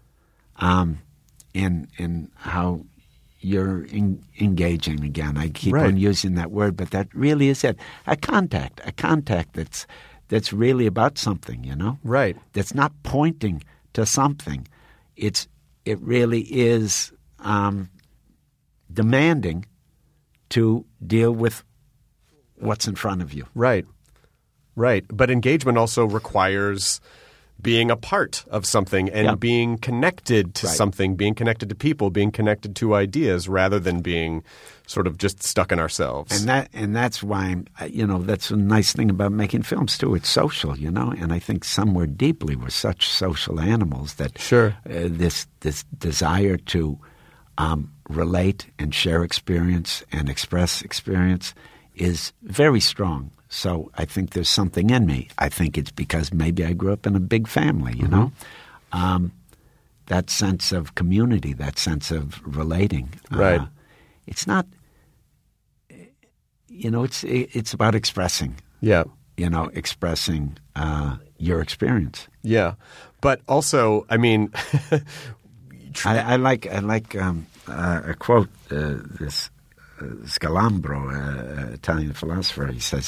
in how you're engaging again. I keep on using that word, but that really is it. A contact that's really about something, you know? Right. That's not pointing to something. It really is demanding to deal with what's in front of you. Right. Right. But engagement also requires being a part of something and being connected to something, being connected to people, being connected to ideas rather than being sort of just stuck in ourselves. And that's why, that's a nice thing about making films too. It's social, and I think somewhere deeply we're such social animals that this desire to relate and share experience and express experience is very strong. So I think there's something in me. I think it's because maybe I grew up in a big family, you know? That sense of community, that sense of relating. Right. It's not, it's about expressing. Yeah. Expressing your experience. Yeah. But also, I mean... I like a quote, this Scalambro, Italian philosopher, he says,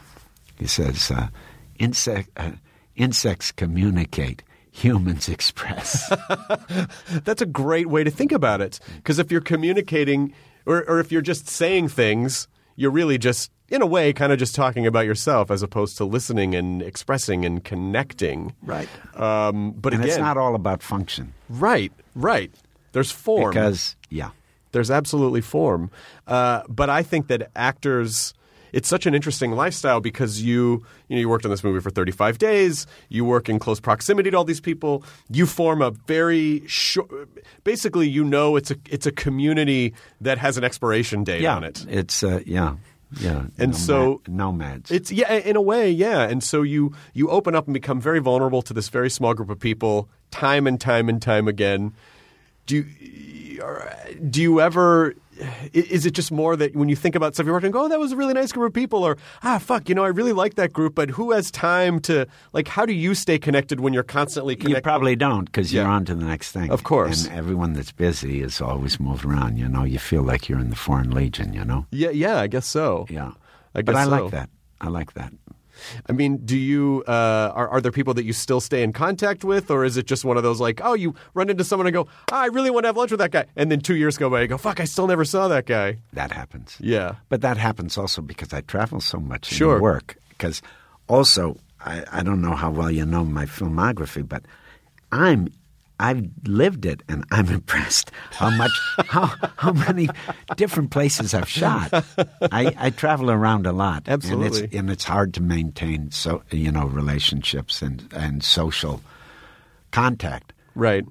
insects communicate, humans express. That's a great way to think about it. Because if you're communicating or if you're just saying things, you're really just, in a way, kind of just talking about yourself as opposed to listening and expressing and connecting. Right. But and again, it's not all about function. Right. There's form. Because, there's absolutely form. But I think that actors... It's such an interesting lifestyle because you worked on this movie for 35 days. You work in close proximity to all these people. You form a very short – basically, it's a community that has an expiration date on it. It's And so nomads. It's in a way, and so you open up and become very vulnerable to this very small group of people time and time and time again. Do you ever? Is it just more that when you think about stuff you're working, oh, that was a really nice group of people, or I really like that group, but who has time to how do you stay connected when you're constantly connected? You probably don't because you're on to the next thing. Of course. And everyone that's busy is always moved around, You feel like you're in the Foreign Legion, Yeah, I guess so. Yeah. But I like that. I like that. I mean, do you are there people that you still stay in contact with, or is it just one of those you run into someone and go, I really want to have lunch with that guy, and then 2 years go by and you go, fuck, I still never saw that guy. That happens. Yeah. But that happens also because I travel so much in work. Because also, I don't know how well you know my filmography, but I've lived it, and I'm impressed how many different places I've shot. I travel around a lot, absolutely, and it's hard to maintain relationships and social contact, right?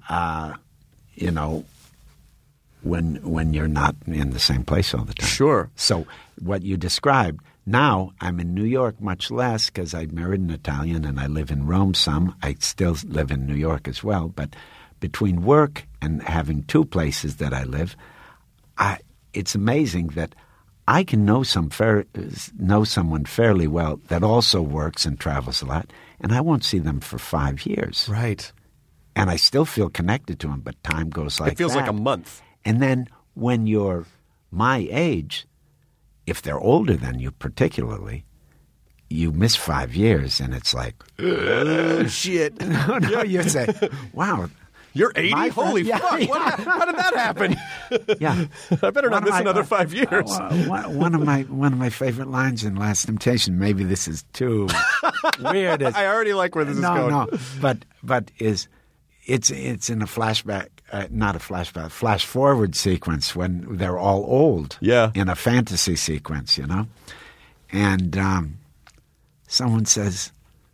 When you're not in the same place all the time. Sure. So what you described. Now I'm in New York much less because I married an Italian and I live in Rome some. I still live in New York as well. But between work and having two places that I live, it's amazing that I can know someone fairly well that also works and travels a lot, and I won't see them for 5 years. Right. And I still feel connected to them, but time goes like that. It feels like a month. And then when you're my age, if they're older than you particularly, you miss 5 years, and it's like, oh, shit. No, you say, wow. You're 80? Holy fuck. How did that happen? Yeah. I better not miss another 5 years. One of my favorite lines in Last Temptation, maybe this is too weird. I already like where this is going. No, but it's in a flashback. Not a flashback, flash forward sequence when they're all old. Yeah. In a fantasy sequence, And someone says,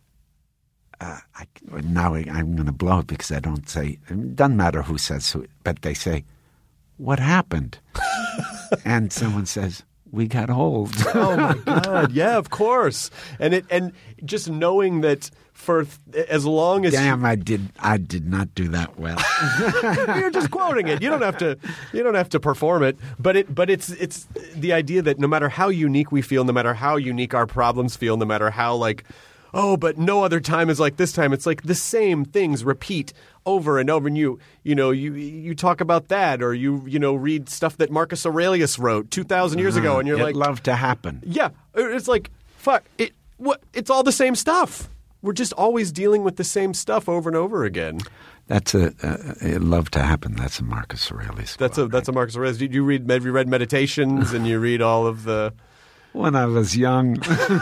now I'm going to blow it because I don't say, it doesn't matter who says who, but they say, what happened? And someone says, we got old. Oh my God! Yeah, of course. And just knowing that for as long as I did not do that well. You're just quoting it. You don't have to perform it. But it's the idea that no matter how unique we feel, no matter how unique our problems feel, no matter how oh, but no other time is like this time. It's like the same things repeat over and over. And you talk about that, or you read stuff that Marcus Aurelius wrote 2,000 years ago, and you're like, love to happen. Yeah, it's like, fuck it. What? It's all the same stuff. We're just always dealing with the same stuff over and over again. That's love to happen. That's a Marcus Aurelius. That's a Marcus Aurelius. Did you read Meditations and you read all of the? When I was young.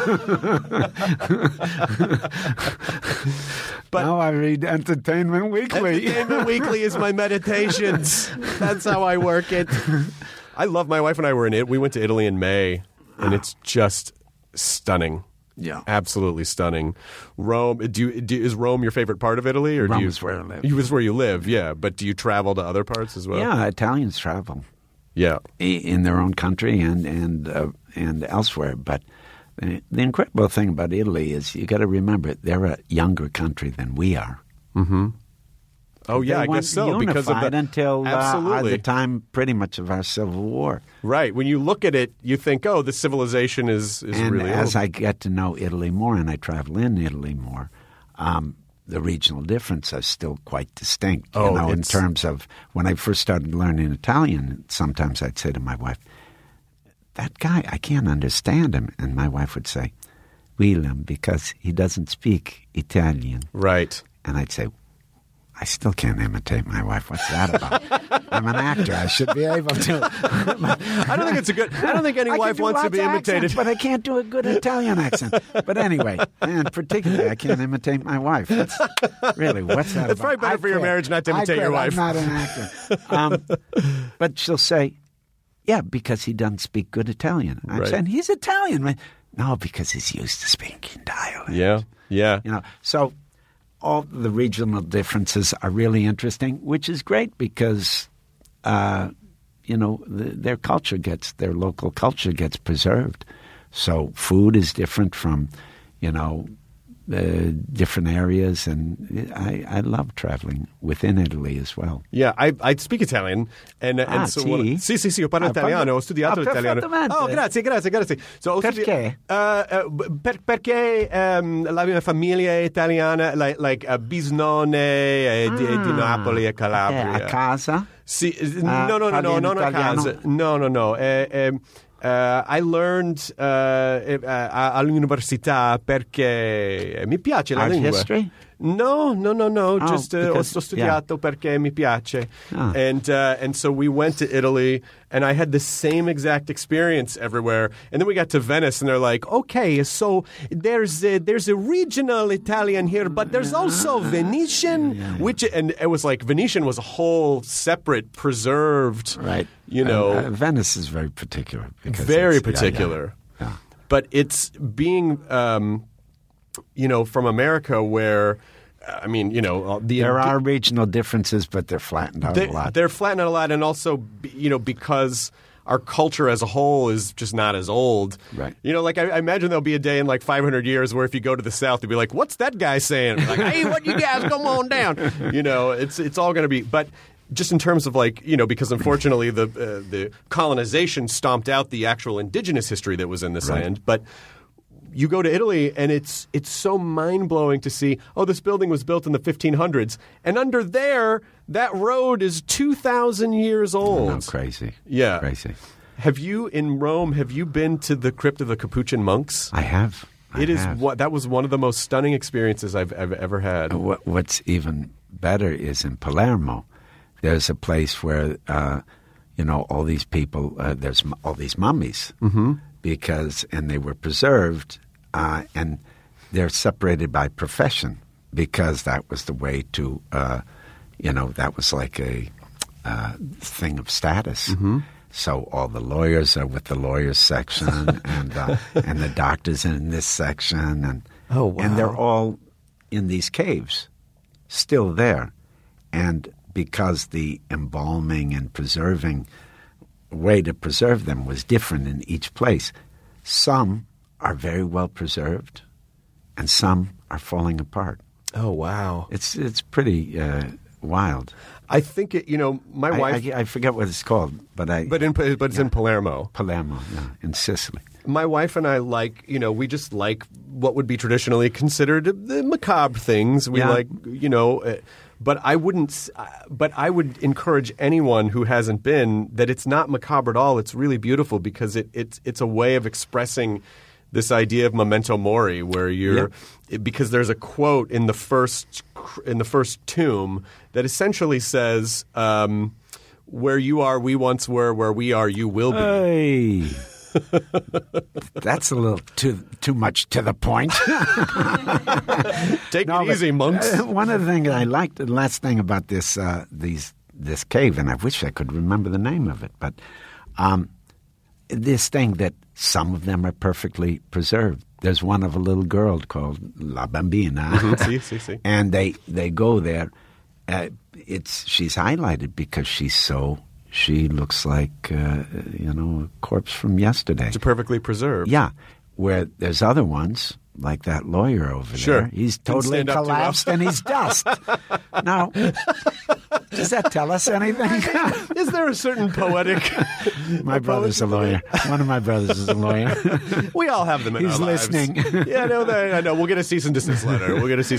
But now I read Entertainment Weekly. Entertainment Weekly is my Meditations. That's how I work it. I love. My wife and I were in it. We went to Italy in May, and it's just stunning. Yeah, absolutely stunning. Rome. Is Rome your favorite part of Italy, or Rome is where I live. It's where you live, yeah. But do you travel to other parts as well? Yeah, Italians travel. Yeah, in their own country and elsewhere. But the incredible thing about Italy is you got to remember they're a younger country than we are. Mm-hmm. Oh yeah, I guess so. Because of until the time pretty much of our Civil War. Right. When you look at it, you think, oh, the civilization is really old. As I get to know Italy more and I travel in Italy more, the regional difference is still quite distinct. In terms of when I first started learning Italian, sometimes I'd say to my wife, that guy, I can't understand him. And my wife would say, William, because he doesn't speak Italian. Right. And I'd say, I still can't imitate my wife. What's that about? I'm an actor. I should be able to. I don't think any wife wants to be imitated. Accents, but I can't do a good Italian accent. But anyway, and particularly, I can't imitate my wife. What's that It's about? probably better for your marriage not to imitate your wife. I'm not an actor. But she'll say, yeah, because he doesn't speak good Italian. I'm saying, he's Italian. No, because he's used to speaking dialect. Yeah. So all the regional differences are really interesting, which is great because, their local culture gets preserved. So food is different from, different areas, and I love traveling within Italy as well. Yeah, I speak Italian, and so sì, io parlo italiano, ho studiato l'italiano. Oh, grazie. So perché? Perché la mia famiglia è italiana, like bisnonne di Napoli e Calabria. A casa? Sì, no, a casa. No. I learned all'università perché mi piace la lingua. History? No. Just ho studiato perché mi piace. And so we went to Italy, and I had the same exact experience everywhere. And then we got to Venice, and they're like, okay, so there's a regional Italian here, but there's also Venetian, and it was like Venetian was a whole separate preserved, right? Venice is very particular. Very particular. Yeah. But it's being, from America where, there are regional differences, but they're flattened out a lot. They're flattened out a lot, and also, because our culture as a whole is just not as old. Right. I imagine there'll be a day in 500 years where if you go to the South, you'll be like, what's that guy saying? Like, hey, what you guys, come on down. It's all going to be, but just in terms of because unfortunately the colonization stomped out the actual indigenous history that was in this land. But you go to Italy, and it's so mind-blowing to see, this building was built in the 1500s. And under there, that road is 2,000 years old. Oh, crazy. Yeah. Crazy. In Rome, have you been to the crypt of the Capuchin monks? I have. That was one of the most stunning experiences I've ever had. What's even better is in Palermo. There's a place where, all these people, there's all these mummies, and they were preserved, and they're separated by profession because that was the way to, that was like a thing of status. Mm-hmm. So all the lawyers are with the lawyers section, and the doctors in this section, and and they're all in these caves, still there, and because the embalming and preserving way to preserve them was different in each place. Some are very well preserved, and some are falling apart. Oh, wow. It's pretty wild. I think my wife. I forget what it's called, but it's in Palermo. Palermo, in Sicily. My wife and I we just like what would be traditionally considered the macabre things. We like, but I wouldn't. But I would encourage anyone who hasn't been that it's not macabre at all. It's really beautiful because it's a way of expressing this idea of memento mori, where because there's a quote in the first tomb that essentially says, "Where you are, we once were. Where we are, you will be." Hey. That's a little too much to the point. Take it easy, monks. One of the things I liked, the last thing about this cave, and I wish I could remember the name of it, but this thing that some of them are perfectly preserved. There's one of a little girl called La Bambina, mm-hmm. And they go there. She's highlighted because she looks like a corpse from yesterday. It's perfectly preserved. Yeah, where there's other ones like that lawyer over there. He's totally collapsed and he's dust. Now, does that tell us anything? Is there a certain poetic? My brother's a lawyer. One of my brothers is a lawyer. We all have them in our lives. He's listening. Yeah, I know. We'll get a cease and desist letter.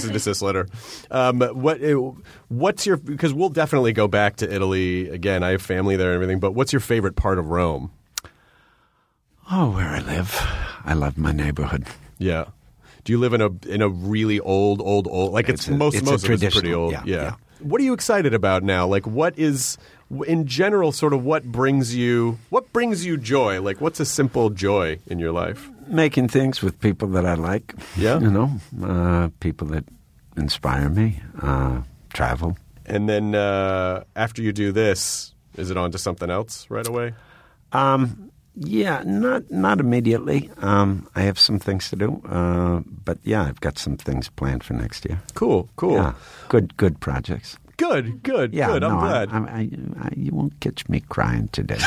What's your? Because we'll definitely go back to Italy again. I have family there and everything. But what's your favorite part of Rome? Oh, where I live. I love my neighborhood. Yeah. Do you live in a really old? Like most of it's pretty old. Yeah. What are you excited about now? Like, what is, in general, sort of what brings you joy? Like, what's a simple joy in your life? Making things with people that I like. Yeah. People that inspire me. Travel. And then after you do this, is it on to something else right away? Yeah, not immediately. I have some things to do, but yeah, I've got some things planned for next year. Cool. Yeah, good projects. Good. Yeah, good. I'm glad. You won't catch me crying today.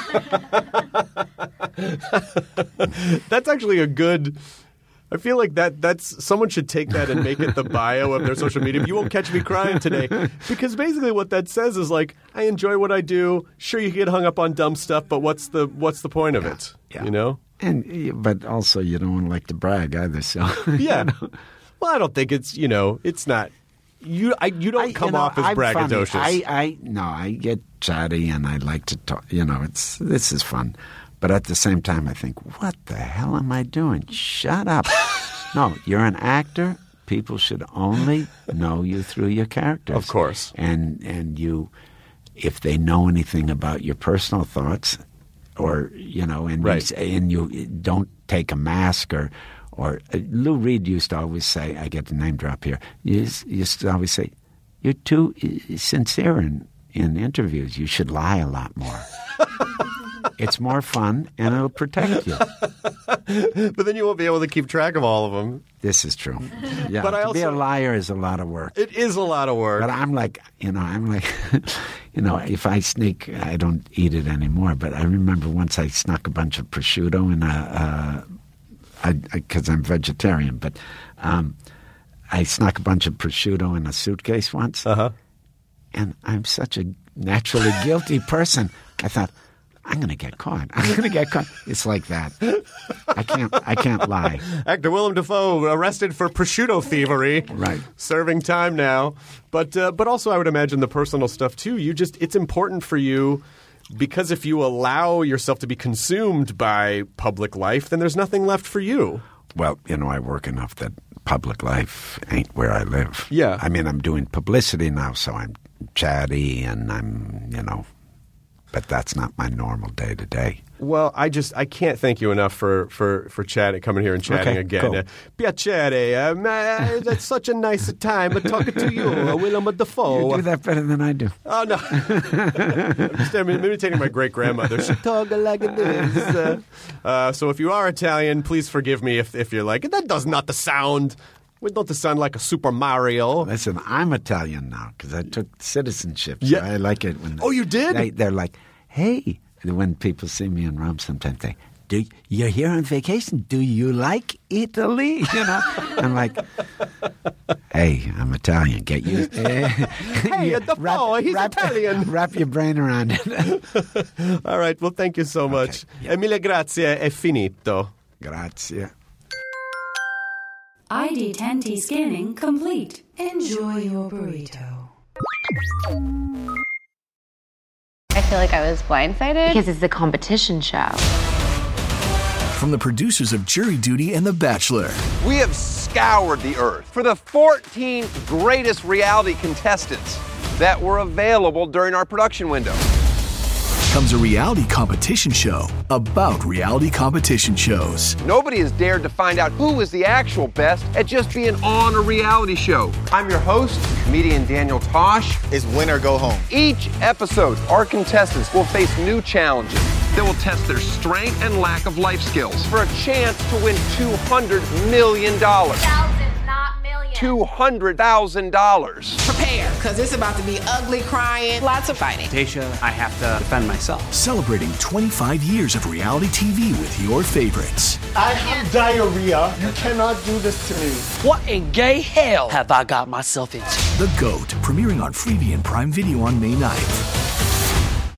That's actually a good. I feel like that's someone should take that and make it the bio of their social media. You won't catch me crying today, because basically what that says is like, I enjoy what I do. Sure, you get hung up on dumb stuff, but what's the point of it? Yeah. But also you don't like to brag either. So yeah. Well, I don't think it's it's not. You don't come off as braggadocious. I get chatty and I like to talk. This is fun. But at the same time, I think, what the hell am I doing? Shut up. No, you're an actor. People should only know you through your characters. Of course. And you, if they know anything about your personal thoughts, or, right. and you don't take a mask or Lou Reed used to always say, I get the name drop here, used to always say, you're too sincere in interviews. You should lie a lot more. It's more fun, and it'll protect you. But then you won't be able to keep track of all of them. This is true. Yeah, but to be a liar is a lot of work. It is a lot of work. But I'm like, if I sneak, I don't eat it anymore. But I remember once I snuck a bunch of prosciutto in because I'm vegetarian, but I snuck a bunch of prosciutto in a suitcase once. Uh-huh. And I'm such a naturally guilty person. I thought, I'm going to get caught. It's like that. I can't lie. Actor Willem Dafoe arrested for prosciutto thievery. Right. Serving time now. But also I would imagine the personal stuff too. It's important for you, because if you allow yourself to be consumed by public life, then there's nothing left for you. Well, I work enough that public life ain't where I live. Yeah. I mean, I'm doing publicity now, so I'm chatty and I'm, but that's not my normal day-to-day. Well, I can't thank you enough for chatting, coming here and chatting again. Cool. Piacere. That's such a nice time talking to you, Willem Dafoe. You do that better than I do. Oh, no. I'm imitating my great-grandmother. She talk like this. So if you are Italian, please forgive me if you're like, that does not sound... We don't sound like a Super Mario. Listen, I'm Italian now because I took citizenship. So yeah. I like it when... Oh, you did? They're like, hey... When people see me in Rome, sometimes they, you're here on vacation. Do you like Italy? You know, I'm like, hey, I'm Italian. Get used. Hey, he's Italian. Wrap your brain around it. All right. Well, thank you so much. Yeah. Mille grazie. È finito. Grazie. ID10T scanning complete. Enjoy your burrito. I feel like I was blindsided because it's a competition show. From the producers of Jury Duty and The Bachelor. We have scoured the earth for the 14 greatest reality contestants that were available during our production window. Comes a reality competition show about reality competition shows. Nobody has dared to find out who is the actual best at just being on a reality show. I'm your host, comedian Daniel Tosh. It's win or go home. Each episode, our contestants will face new challenges that will test their strength and lack of life skills for a chance to win $200 million. Thousands, not millions. $200,000. Prepare, because it's about to be ugly, crying, lots of fighting. Tasha, I have to defend myself. Celebrating 25 years of reality TV with your favorites. I have diarrhea. You cannot do this to me. What in gay hell have I got myself into? The GOAT, premiering on Freevee and Prime Video on May 9th.